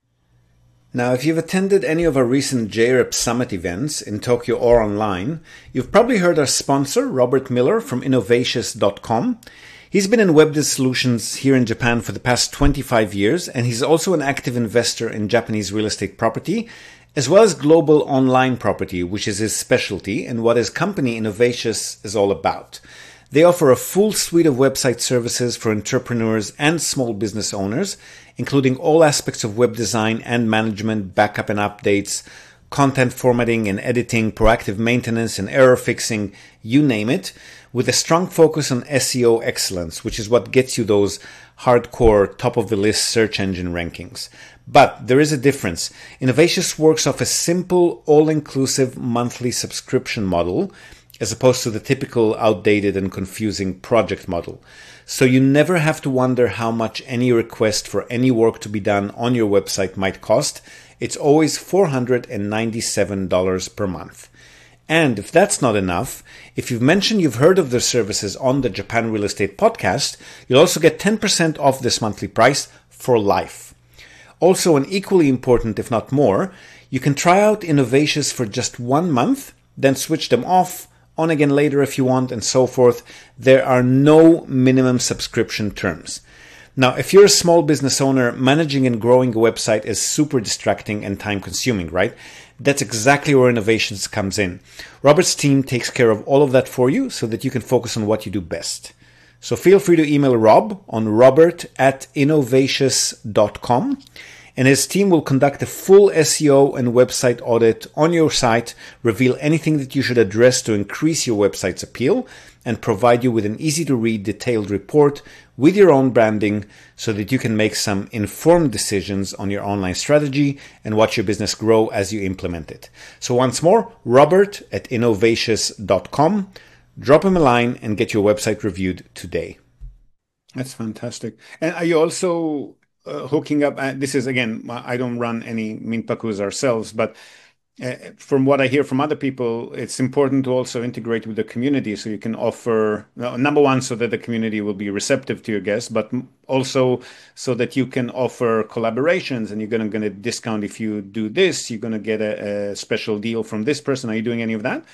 Now, if you've attended any of our recent J R E P Summit events in Tokyo or online, you've probably heard our sponsor, Robert Miller from Innovatius dot com. He's been in web solutions here in Japan for the past twenty-five years, and he's also an active investor in Japanese real estate property, as well as global online property, which is his specialty and what his company Innovatius is all about. They offer a full suite of website services for entrepreneurs and small business owners, including all aspects of web design and management, backup and updates, content formatting and editing, proactive maintenance and error fixing, you name it, with a strong focus on S E O excellence, which is what gets you those hardcore top-of-the-list search engine rankings. But there is a difference. Innovatius works off a simple, all-inclusive monthly subscription model, as opposed to the typical outdated and confusing project model. So you never have to wonder how much any request for any work to be done on your website might cost. It's always four hundred ninety-seven dollars per month. And if that's not enough, if you've mentioned you've heard of their services on the Japan Real Estate Podcast, you'll also get ten percent off this monthly price for life. Also, and equally important, if not more, you can try out Innovatius for just one month, then switch them off, on again later if you want, and so forth. There are no minimum subscription terms. Now, if you're a small business owner, managing and growing a website is super distracting and time consuming, right? That's exactly where Innovatius comes in. Robert's team takes care of all of that for you so that you can focus on what you do best. So feel free to email Rob on robert at innovatius dot com. And his team will conduct a full S E O and website audit on your site, reveal anything that you should address to increase your website's appeal, and provide you with an easy-to-read detailed report with your own branding so that you can make some informed decisions on your online strategy and watch your business grow as you implement it. So once more, Robert at innovatius dot com. Drop him a line and get your website reviewed today. That's fantastic. And are you also uh, hooking up? Uh, this is, again, I don't run any Minpakus ourselves, but uh, from what I hear from other people, it's important to also integrate with the community so you can offer, uh, number one, so that the community will be receptive to your guests, but also so that you can offer collaborations and you're going to get a discount if you do this, you're going to get a, a special deal from this person. Are you doing any of that?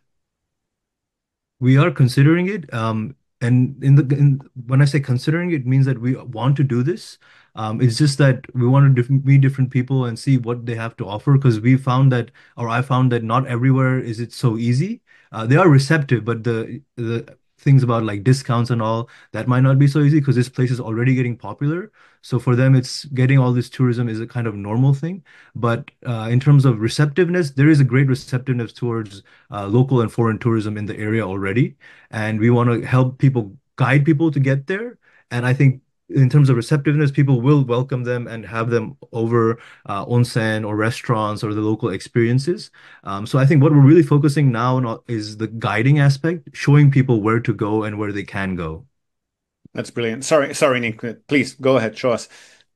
We are considering it. Um, and in the in, when I say considering, it means that we want to do this. Um, it's just that we want to diff meet different people and see what they have to offer because we found that, or I found that not everywhere is it so easy. Uh, they are receptive, but the the things about like discounts and all that might not be so easy because this place is already getting popular. So for them, it's getting all this tourism is a kind of normal thing. But uh, in terms of receptiveness, there is a great receptiveness towards uh, local and foreign tourism in the area already. And we want to help people, guide people to get there. And I think in terms of receptiveness, people will welcome them and have them over uh, onsen or restaurants or the local experiences. Um, so I think what we're really focusing now on is the guiding aspect, showing people where to go and where they can go. That's brilliant. Sorry, sorry, Nick. Please go ahead, show us.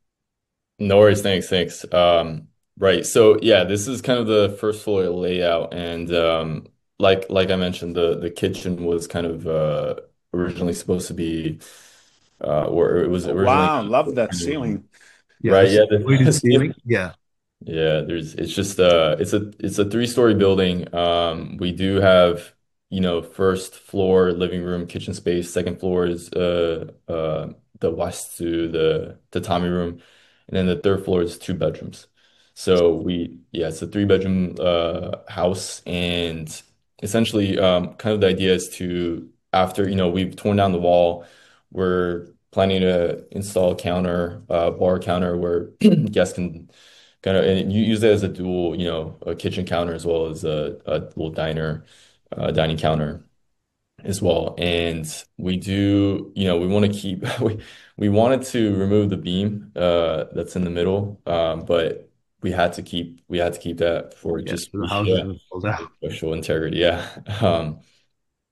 No worries. Thanks. Thanks. Um, right. So yeah, this is kind of the first floor layout, and um, like like I mentioned, the the kitchen was kind of uh, originally supposed to be uh, where it was originally. Wow, love that ceiling. Yeah, Right. Yeah. the weighted The, ceiling. Yeah. yeah. There's. It's just uh. It's a. It's a three-story building. Um. We do have, you know, first floor living room, kitchen space. Second floor is uh uh the wastu, the tatami room, and then the third floor is two bedrooms. So we yeah, it's a three-bedroom uh house, and essentially um kind of the idea is to after you know we've torn down the wall, we're planning to install a counter, uh, bar counter where guests can kind of and you use it as a dual, you know, a kitchen counter as well as a, a little diner, uh, dining counter as well. And we do, you know, we want to keep we we wanted to remove the beam uh that's in the middle, um, but we had to keep we had to keep that for Yes, just the house yeah, is sold out. structural integrity. Yeah. Um,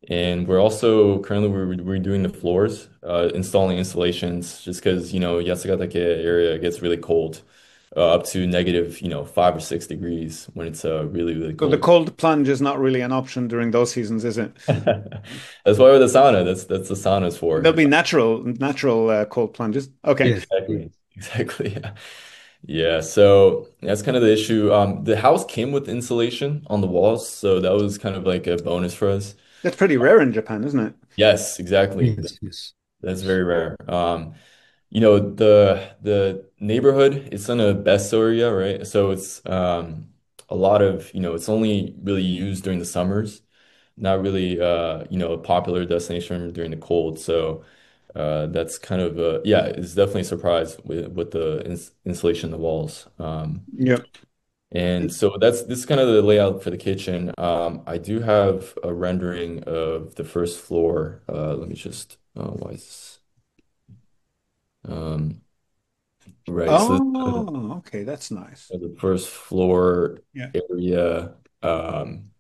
And we're also currently we're redoing the floors, uh, installing installations, just because, you know, Yasugatake area gets really cold, uh, up to negative, you know, five or six degrees when it's uh, really, really So the cold. cold plunge is not really an option during those seasons, is it? That's why we're the sauna. That's that's the sauna's There'll for. be natural, natural uh, cold plunges. Okay. Yes. Exactly. Exactly. Yeah. Yeah. So that's kind of the issue. Um, the house came with insulation on the walls, so that was kind of like a bonus for us. That's pretty rare in Japan, isn't it? Yes, exactly. Yes. Yes. That's very rare. Um, you know, the the neighborhood, it's in a best area, right? So it's um a lot of, you know, it's only really used during the summers, not really uh, you know, a popular destination during the cold. So uh that's kind of uh yeah, it's definitely a surprise with with the ins insulation in the walls. Um Yep. and so that's this is kind of the layout for the kitchen. Um I do have a rendering of the first floor. Uh let me just oh why is this um right, so this is Oh, okay, that's nice. the first floor Yeah. area. Um,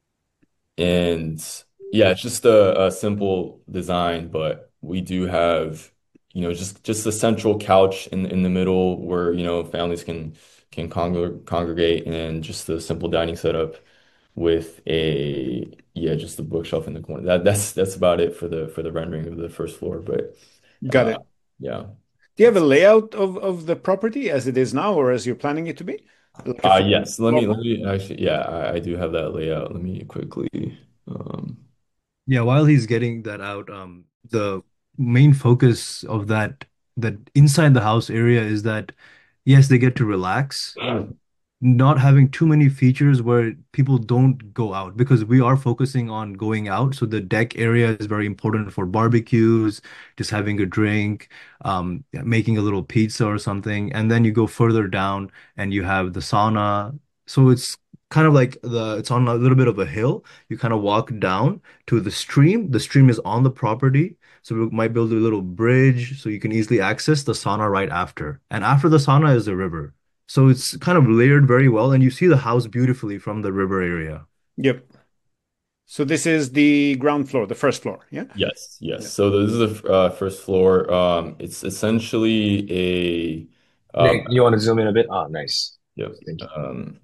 and yeah, it's just a, a simple design, but we do have, you know, just just a central couch in in the middle where, you know, families can can congr congregate, and just a simple dining setup with a yeah, just a bookshelf in the corner. That that's that's about it for the for the rendering of the first floor. But Got uh it. yeah. Do you have a layout of, of the property as it is now or as you're planning it to be? Like a Uh, full yes, let floor me let plan? me actually, yeah, I, I do have that layout. Let me quickly. Um, Yeah, while he's getting that out, um, the main focus of that that inside the house area is that yes, they get to relax, not having too many features where people don't go out because we are focusing on going out. So the deck area is very important for barbecues, just having a drink, um, yeah, making a little pizza or something. And then you go further down and you have the sauna. So it's kind of like the it's on a little bit of a hill. You kind of walk down to the stream. The stream is on the property. So we might build a little bridge so you can easily access the sauna right after. And after the sauna is the river. So it's kind of layered very well, and you see the house beautifully from the river area. Yep. So this is the ground floor, the first floor. Yeah. yes, yes. Yeah. So this is the uh, first floor. Um, it's essentially a uh, Nick, you want to zoom in a bit? Ah, nice. yep. Thank you. Um,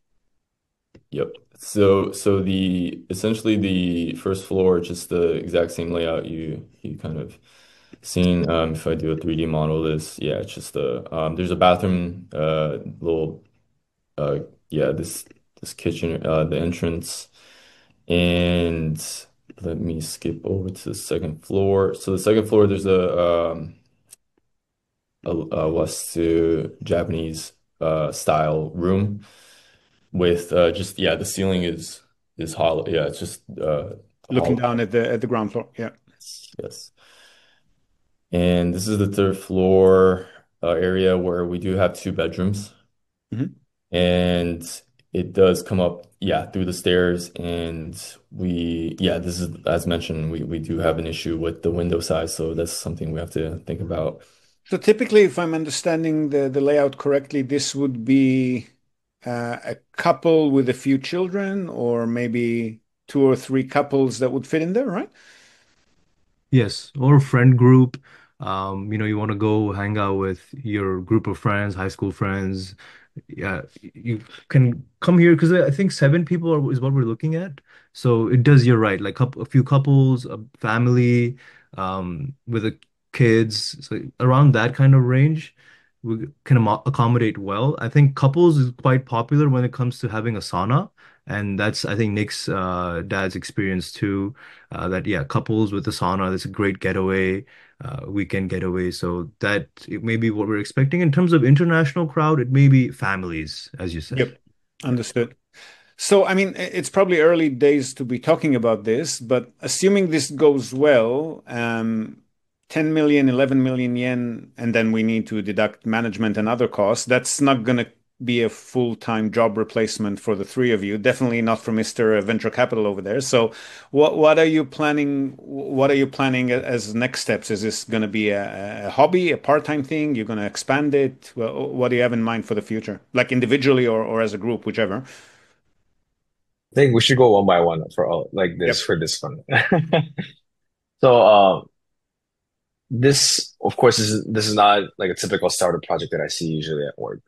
yep. So so the essentially the first floor, just the exact same layout you you kind of seen. Um, if I do a three D model, this yeah, it's just a um, there's a bathroom, uh, little uh, yeah, this this kitchen, uh, the entrance. And let me skip over to the second floor. So the second floor, there's a um a, a West Japanese uh style room with uh just yeah, the ceiling is is hollow. Yeah, it's just uh Looking hollow. down at the at the ground floor. Yeah. Yes. And this is the third floor uh, area where we do have two bedrooms. Mhm. And it does come up, yeah, through the stairs. And we, yeah, this is, as mentioned, we, we do have an issue with the window size. So that's something we have to think about. So typically, if I'm understanding the, the layout correctly, this would be uh, a couple with a few children, or maybe two or three couples that would fit in there, right? Yes, or friend group. Um, you know, you want to go hang out with your group of friends, high school friends. Yeah, you can come here because I think seven people are, is what we're looking at. So it does, you're right, like couple, a few couples, a family, um, with the kids. So around that kind of range, we can amo- accommodate well. I think couples is quite popular when it comes to having a sauna. And that's, I think, Nick's uh, dad's experience too. Uh, that, yeah, couples with the sauna, that's a great getaway, uh, weekend getaway. So that it may be what we're expecting. In terms of international crowd, it may be families, as you said. Yep. Understood. So, I mean, it's probably early days to be talking about this, but assuming this goes well, um, ten million, eleven million yen, and then we need to deduct management and other costs, that's not going to be a full-time job replacement for the three of you. Definitely not for Mister Venture Capital over there. So, what what are you planning? What are you planning as next steps? Is this going to be a, a hobby, a part-time thing? You're going to expand it? Well, what do you have in mind for the future, like individually or or as a group, whichever? I think we should go one by one for all like this Yep. for this one. So, uh, this, of course, this is this is not like a typical startup project that I see usually at work.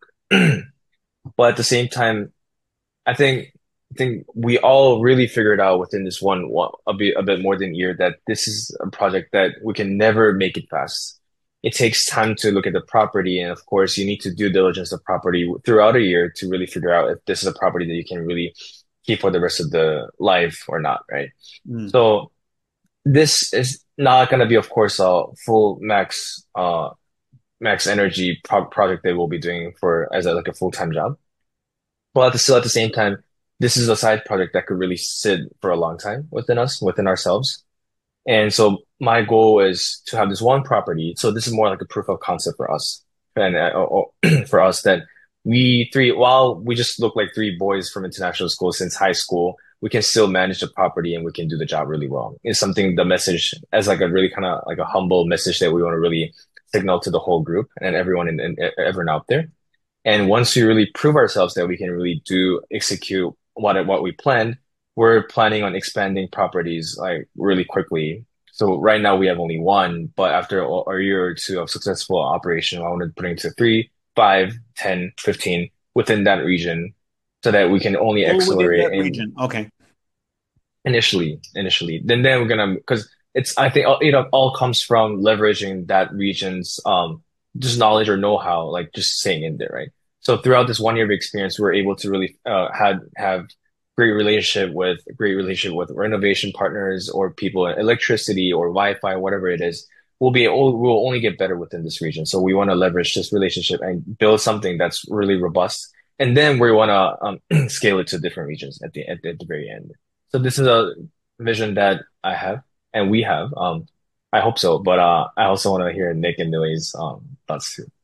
But at the same time, I think I think we all really figured out within this one, one a bit a bit more than a year that this is a project that we can never make it fast. It takes time to look at the property, and of course, you need to due diligence the property throughout a year to really figure out if this is a property that you can really keep for the rest of the life or not, right? Mm. So this is not going to be, of course, a full max uh max energy pro project that we'll be doing for as a, like a full-time job. But at the, still at the same time, this is a side project that could really sit for a long time within us, within ourselves. And so my goal is to have this one property. So this is more like a proof of concept for us and uh, or- for us that we three, while we just look like three boys from international school since high school, we can still manage the property and we can do the job really well. It's something the message as like a really kind of like a humble message that we want to really signal to the whole group and everyone in, in everyone out there. And once we really prove ourselves that we can really do execute what what we planned, we're planning on expanding properties like really quickly. So right now we have only one, but after a, a year or two of successful operation, I want to bring to three, five, ten, fifteen within that region so that we can only All within accelerate that in region. Okay. initially, initially. Then then we're gonna because it's I think all- it all comes from leveraging that region's um just knowledge or know-how, like just staying in there, right? So throughout this one year of experience, we were able to really uh had have great relationship with great relationship with renovation partners or people in electricity or Wi-Fi, whatever it is. We'll be we'll only get better within this region. So we want to leverage this relationship and build something that's really robust. And then we want to um, scale it to different regions at the, at the at the very end. So this is a vision that I have and we have. Um, I hope so, but uh, I also want to hear Nick and Nilly's um thoughts too.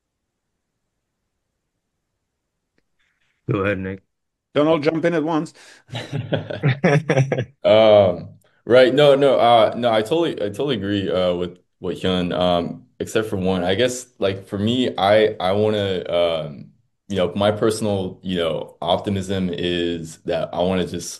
Go ahead, Nick. Don't all jump in at once. Um, right. No, no, uh, no, I totally, I totally agree, uh, with what Hyun, um, except for one. I guess, like, for me, I, I want to, um, you know, my personal, you know, optimism is that I want to just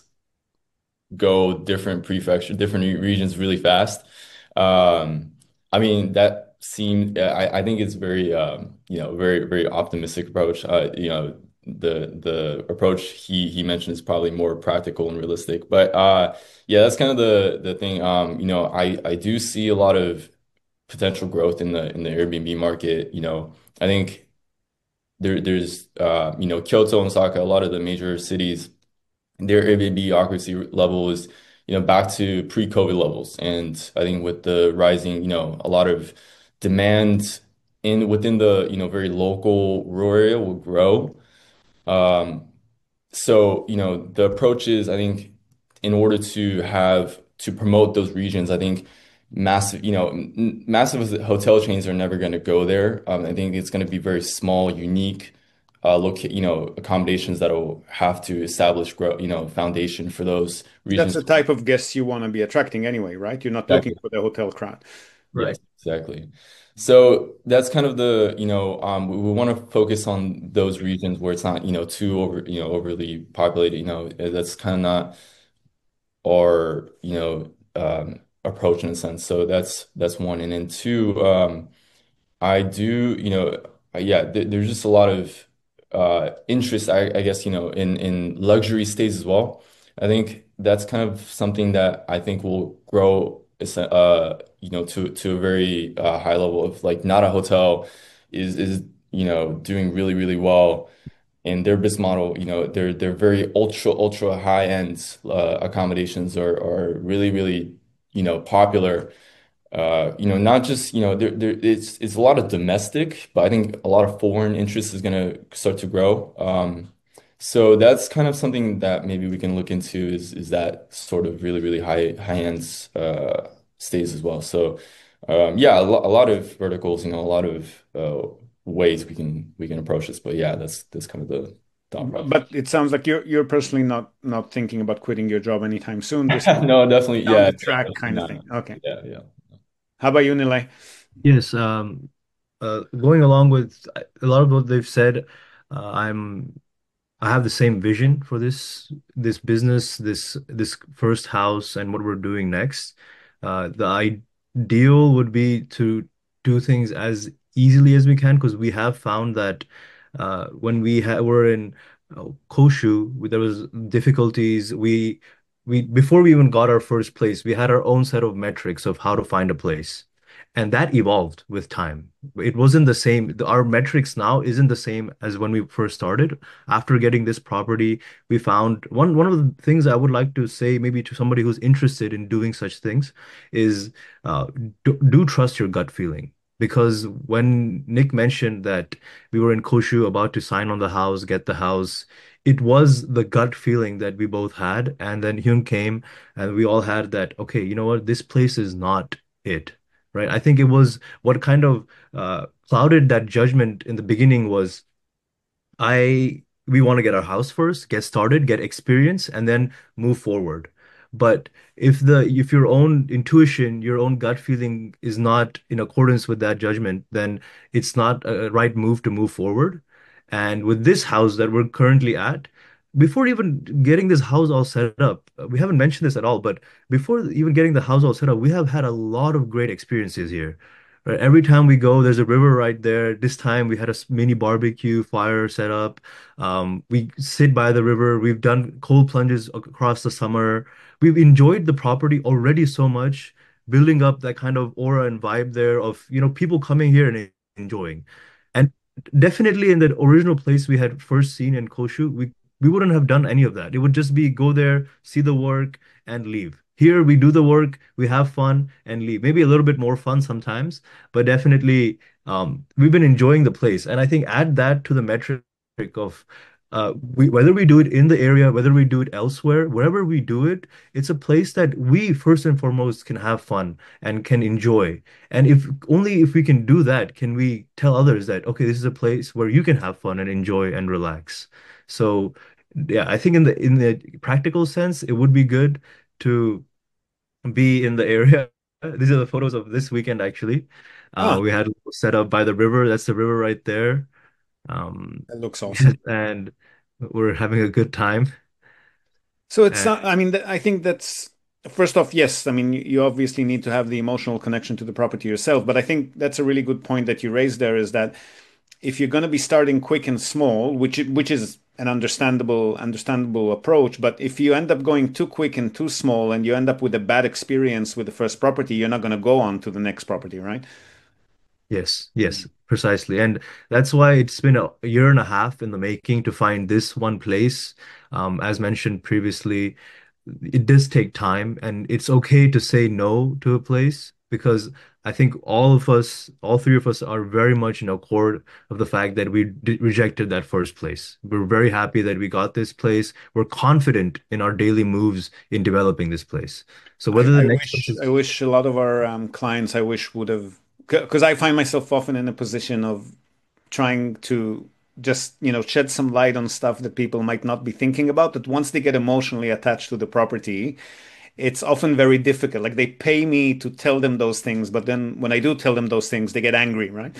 go different prefecture, different re- regions really fast. Um, I mean, that seemed, I, I think it's very, um, you know, very, very optimistic approach. Uh, you know, the the approach he he mentioned is probably more practical and realistic. But uh, yeah, that's kind of the the thing. Um, you know, I I do see a lot of potential growth in the in the Airbnb market. You know, I think there there's uh, you know, Kyoto and Osaka, a lot of the major cities their Airbnb occupancy level is, you know, back to pre-COVID levels. And I think with the rising, you know, a lot of demand in within the, you know, very local rural area will grow. Um, so, you know, the approach is, I think, in order to have to promote those regions, I think massive, you know, m- massive hotel chains are never going to go there. Um, I think it's going to be very small, unique, uh, look, you know, accommodations that will have to establish, grow, you know, foundation for those That's regions. the type of guests you want to be attracting anyway, right? You're not looking Exactly. for the hotel crowd. Yes, exactly. So that's kind of the, you know, um, we, we want to focus on those regions where it's not, you know, too over, you know, overly populated. You know, that's kind of not our, you know, um, approach in a sense. So that's that's one. And then two, um, I do, you know, uh, yeah, th there's just a lot of uh, interest, I, I guess, you know, in in luxury stays as well. I think that's kind of something that I think will grow, is, uh, you know, to to a very uh, high level of like not a hotel is is you know doing really really well in their business model. You know, they're they're very ultra ultra high end uh, accommodations are are really really you know popular, uh, you know, not just, you know, there, there, it's it's a lot of domestic, but I think a lot of foreign interest is going to start to grow. Um, so that's kind of something that maybe we can look into is is that sort of really, really high high end uh, stays as well. So um, yeah, a, lo a lot of verticals, you know, a lot of uh, ways we can we can approach this. But yeah, that's that's kind of the thought process. But it sounds like you're you're personally not not thinking about quitting your job anytime soon. This is No, definitely, down yeah, the track definitely kind of thing. not. Okay. Yeah, yeah. How about you, Nilay? Yes, um, uh, going along with a lot of what they've said, uh, I'm I have the same vision for this this business, this this first house, and what we're doing next. Uh, the ideal would be to do things as easily as we can because we have found that uh, when we ha were in uh, Koshu, there was difficulties. We we before we even got our first place, we had our own set of metrics of how to find a place. And that evolved with time. It wasn't the same. Our metrics now isn't the same as when we first started. After getting this property, we found one one of the things I would like to say maybe to somebody who's interested in doing such things is uh, do, do trust your gut feeling. Because when Nick mentioned that we were in Koshu about to sign on the house, get the house, it was the gut feeling that we both had. And then Hyun came and we all had that, okay, you know what, this place is not it, right? I think it was what kind of uh, clouded that judgment in the beginning was I we want to get our house first, get started, get experience, and then move forward. But if the if your own intuition, your own gut feeling is not in accordance with that judgment, then it's not a right move to move forward. And with this house that we're currently at, before even getting this house all set up, uh, we haven't mentioned this at all, but before even getting the house all set up, we have had a lot of great experiences here. Right? Every time we go, there's a river right there. This time we had a s- mini barbecue fire set up. Um, we sit by the river. We've done cold plunges ac- across the summer. We've enjoyed the property already so much, building up that kind of aura and vibe there of, you know, people coming here and enjoying. And definitely in the original place we had first seen in Koshu, we we wouldn't have done any of that. It would just be go there, see the work, and leave. Here we do the work, we have fun, and leave. Maybe a little bit more fun sometimes, but definitely um, we've been enjoying the place. And I think add that to the metric of uh, we, whether we do it in the area, whether we do it elsewhere, wherever we do it, it's a place that we first and foremost can have fun and can enjoy. And if only if we can do that, can we tell others that, okay, this is a place where you can have fun and enjoy and relax. So yeah, I think in the in the practical sense, it would be good to be in the area. These are the photos of this weekend actually. Uh, Ah, we had set up by the river. That's the river right there. Um, that looks awesome. and we're having a good time. So it's And not, I mean, th- I think that's first off, yes. I mean, you you obviously need to have the emotional connection to the property yourself, but I think that's a really good point that you raised there is that if you're going to be starting quick and small, which which is an understandable understandable approach, but if you end up going too quick and too small and you end up with a bad experience with the first property, you're not going to go on to the next property, right? yes, yes, precisely. And that's why it's been a, a year and a half in the making to find this one place. Um, as mentioned previously, it does take time, and it's okay to say no to a place because I think all of us, all three of us, are very much in accord of the fact that we d rejected that first place. We're very happy that we got this place. We're confident in our daily moves in developing this place. So I, whether the I next place wish is I wish a lot of our um, clients I wish would have because I find myself often in a position of trying to just you know shed some light on stuff that people might not be thinking about that once they get emotionally attached to the property it's often very difficult like they pay me to tell them those things but then when I do tell them those things they get angry, right?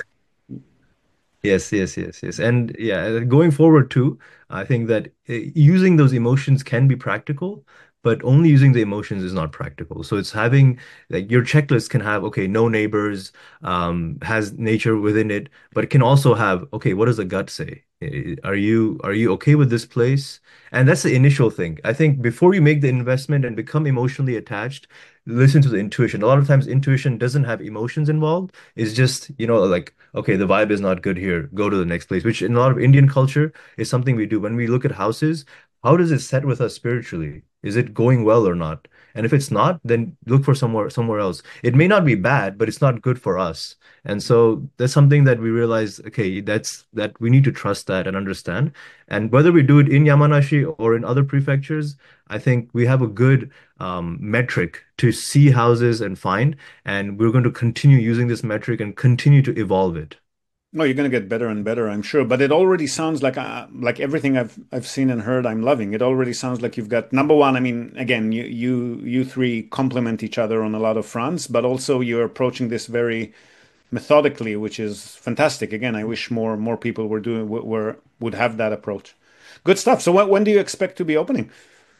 Yes, yes, yes, yes. And yeah, going forward too, I think that uh, using those emotions can be practical, but only using the emotions is not practical. So it's having like your checklist can have, okay, no neighbors, um, has nature within it, but it can also have, okay, what does the gut say? Eh, Are you are you okay with this place? And that's the initial thing. I think before you make the investment and become emotionally attached, listen to the intuition. A lot of times intuition doesn't have emotions involved. It's just, you know, like, okay, the vibe is not good here. Go to the next place, which in a lot of Indian culture is something we do. When we look at houses, how does it set with us spiritually? Is it going well or not? And if it's not, then look for somewhere somewhere else. It may not be bad, but it's not good for us. And so that's something that we realize, okay, that's that we need to trust that and understand. And whether we do it in Yamanashi or in other prefectures, I think we have a good um, metric to see houses and find, and we're going to continue using this metric and continue to evolve it. No, you're going to get better and better, I'm sure. But it already sounds like uh, like everything I've I've seen and heard, I'm loving. It already sounds like you've got number one. I mean, again, you you you three complement each other on a lot of fronts, but also you're approaching this very methodically, which is fantastic. Again, I wish more more people were doing were would have that approach. Good stuff. So when, when do you expect to be opening?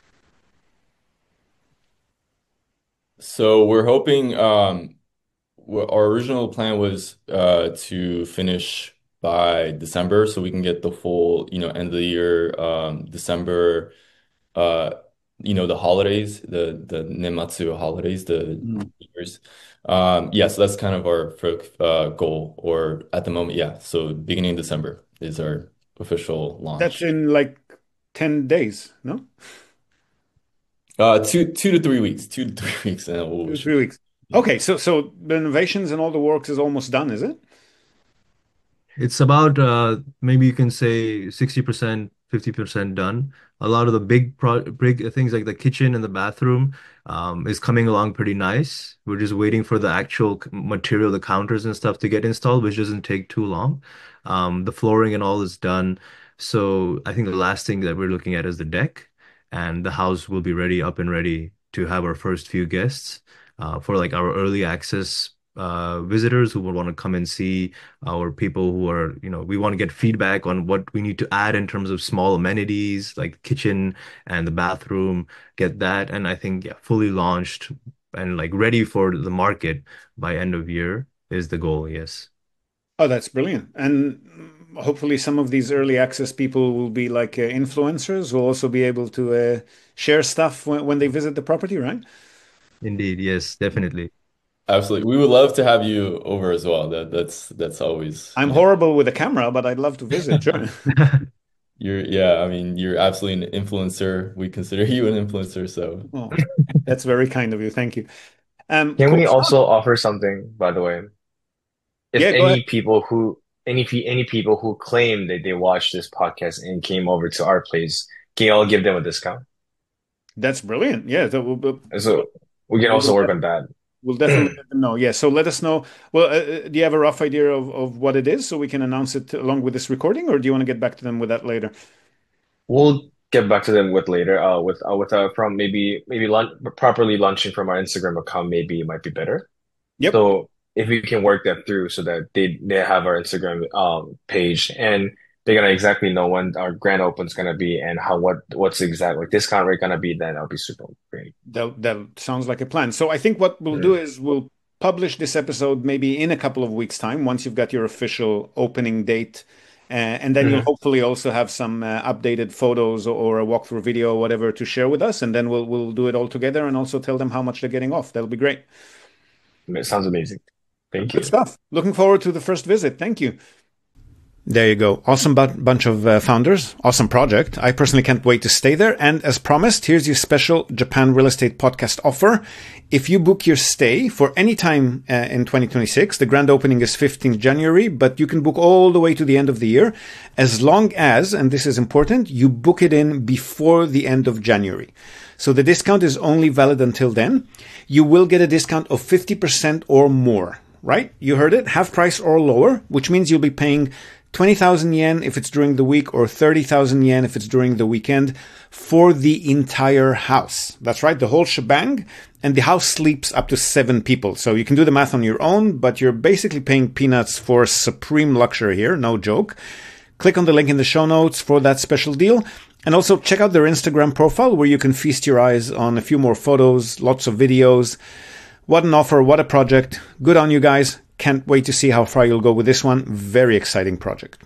So we're hoping um, wh- our original plan was uh, to finish by December so we can get the full, you know, end of the year, um, December, uh, you know, the holidays, the the Nematsu holidays, the Mm. years. Um, yeah, so that's kind of our fo- uh, goal, or at the moment, yeah. So beginning of December is our official That's launch. in like ten days, no? Uh, two two to three weeks, two to three weeks, and we'll Two, shoot. three weeks. Yeah. Okay, so so the renovations and all the works is almost done, is it? It's about uh maybe you can say sixty percent, fifty percent done. A lot of the big pro big things like the kitchen and the bathroom um is coming along pretty nice. We're just waiting for the actual c- material, the counters and stuff to get installed, which doesn't take too long. Um the flooring and all is done. So I think the last thing that we're looking at is the deck, and the house will be ready, up and ready to have our first few guests uh for like our early access uh visitors who would want to come and see our people who are, you know, we want to get feedback on what we need to add in terms of small amenities like kitchen and the bathroom, get that. And I think, yeah, fully launched and like ready for the market by end of year is the goal. Yes. Oh, that's brilliant. And mm, hopefully some of these early access people will be like uh, influencers who will also be able to uh, share stuff when, when they visit the property, right? Indeed. Yes, definitely. Absolutely. We would love to have you over as well. That that's that's always, I'm you know, horrible with a camera, but I'd love to visit. Sure. you're yeah, I mean, you're absolutely an influencer. We consider you an influencer, so Oh, that's very kind of you. Thank you. Um, Can cool we stuff. also offer something, by the way? If Yeah, go ahead. any people who any pe- any people who claim that they watched this podcast and came over to our place, can you all give them a discount? That's brilliant. Yeah, that will, will- And so we can also we'll, work on that. we'll definitely let them know. Yeah, so let us know. Well, uh, uh, do you have a rough idea of, of what it is so we can announce it along with this recording, or do you want to get back to them with that later? We'll get back to them with later. Uh, with uh, with uh, from maybe maybe lun properly launching from our Instagram account, maybe it might be better. Yep. So if we can work that through so that they they have our Instagram um page and they're gonna exactly know when our grand open's gonna be and how what what's the exact like discount rate gonna be, then that'll be super great. That that sounds like a plan. So I think what we'll do Mm. is we'll publish this episode maybe in a couple of weeks' time once you've got your official opening date. Uh, and then you'll Mhm. hopefully also have some uh, updated photos or, or a walkthrough video or whatever to share with us. And then we'll we'll do it all together and also tell them how much they're getting off. That'll be great. It sounds amazing. Thank Good you. stuff. Looking forward to the first visit. Thank you. There you go. Awesome bu- bunch of uh, founders. Awesome project. I personally can't wait to stay there. And as promised, here's your special Japan Real Estate Podcast offer. If you book your stay for any time uh, in twenty twenty-six, the grand opening is fifteenth January, but you can book all the way to the end of the year as long as, and this is important, you book it in before the end of January. So the discount is only valid until then. You will get a discount of fifty percent or more, right? You heard it, half price or lower, which means you'll be paying twenty thousand yen if it's during the week or thirty thousand yen if it's during the weekend for the entire house. That's right, the whole shebang. And the house sleeps up to seven people. So you can do the math on your own, but you're basically paying peanuts for supreme luxury here, no joke. Click on the link in the show notes for that special deal. And also check out their Instagram profile where you can feast your eyes on a few more photos, lots of videos. What an offer, what a project. Good on you guys. Can't wait to see how far you'll go with this one. Very exciting project.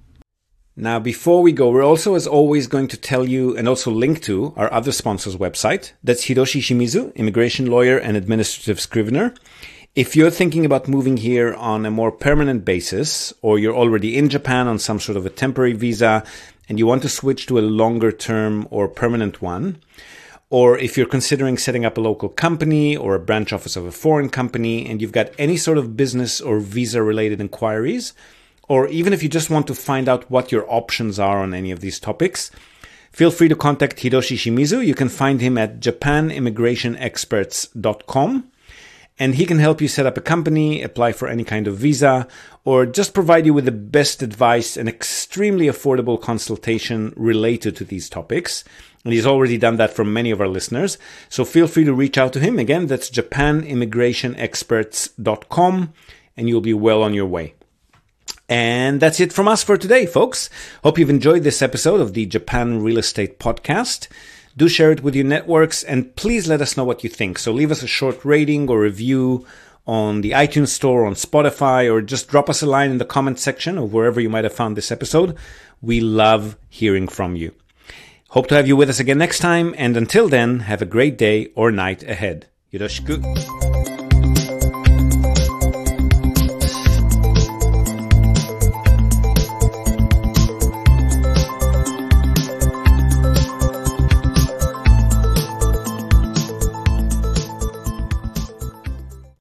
Now, before we go, we're also, as always, going to tell you and also link to our other sponsor's website. That's Hiroshi Shimizu, immigration lawyer and administrative scrivener. If you're thinking about moving here on a more permanent basis, or you're already in Japan on some sort of a temporary visa and you want to switch to a longer term or permanent one, or if you're considering setting up a local company or a branch office of a foreign company and you've got any sort of business or visa related inquiries, or even if you just want to find out what your options are on any of these topics, feel free to contact Hiroshi Shimizu. You can find him at japan immigration experts dot com. And he can help you set up a company, apply for any kind of visa, or just provide you with the best advice and extremely affordable consultation related to these topics. And he's already done that for many of our listeners. So feel free to reach out to him. Again, that's japan immigration experts dot com, and you'll be well on your way. And that's it from us for today, folks. Hope you've enjoyed this episode of the Japan Real Estate Podcast. Do share it with your networks, and please let us know what you think. So leave us a short rating or review on the iTunes Store, on Spotify, or just drop us a line in the comment section or wherever you might have found this episode. We love hearing from you. Hope to have you with us again next time, and until then, have a great day or night ahead. Yoroshiku.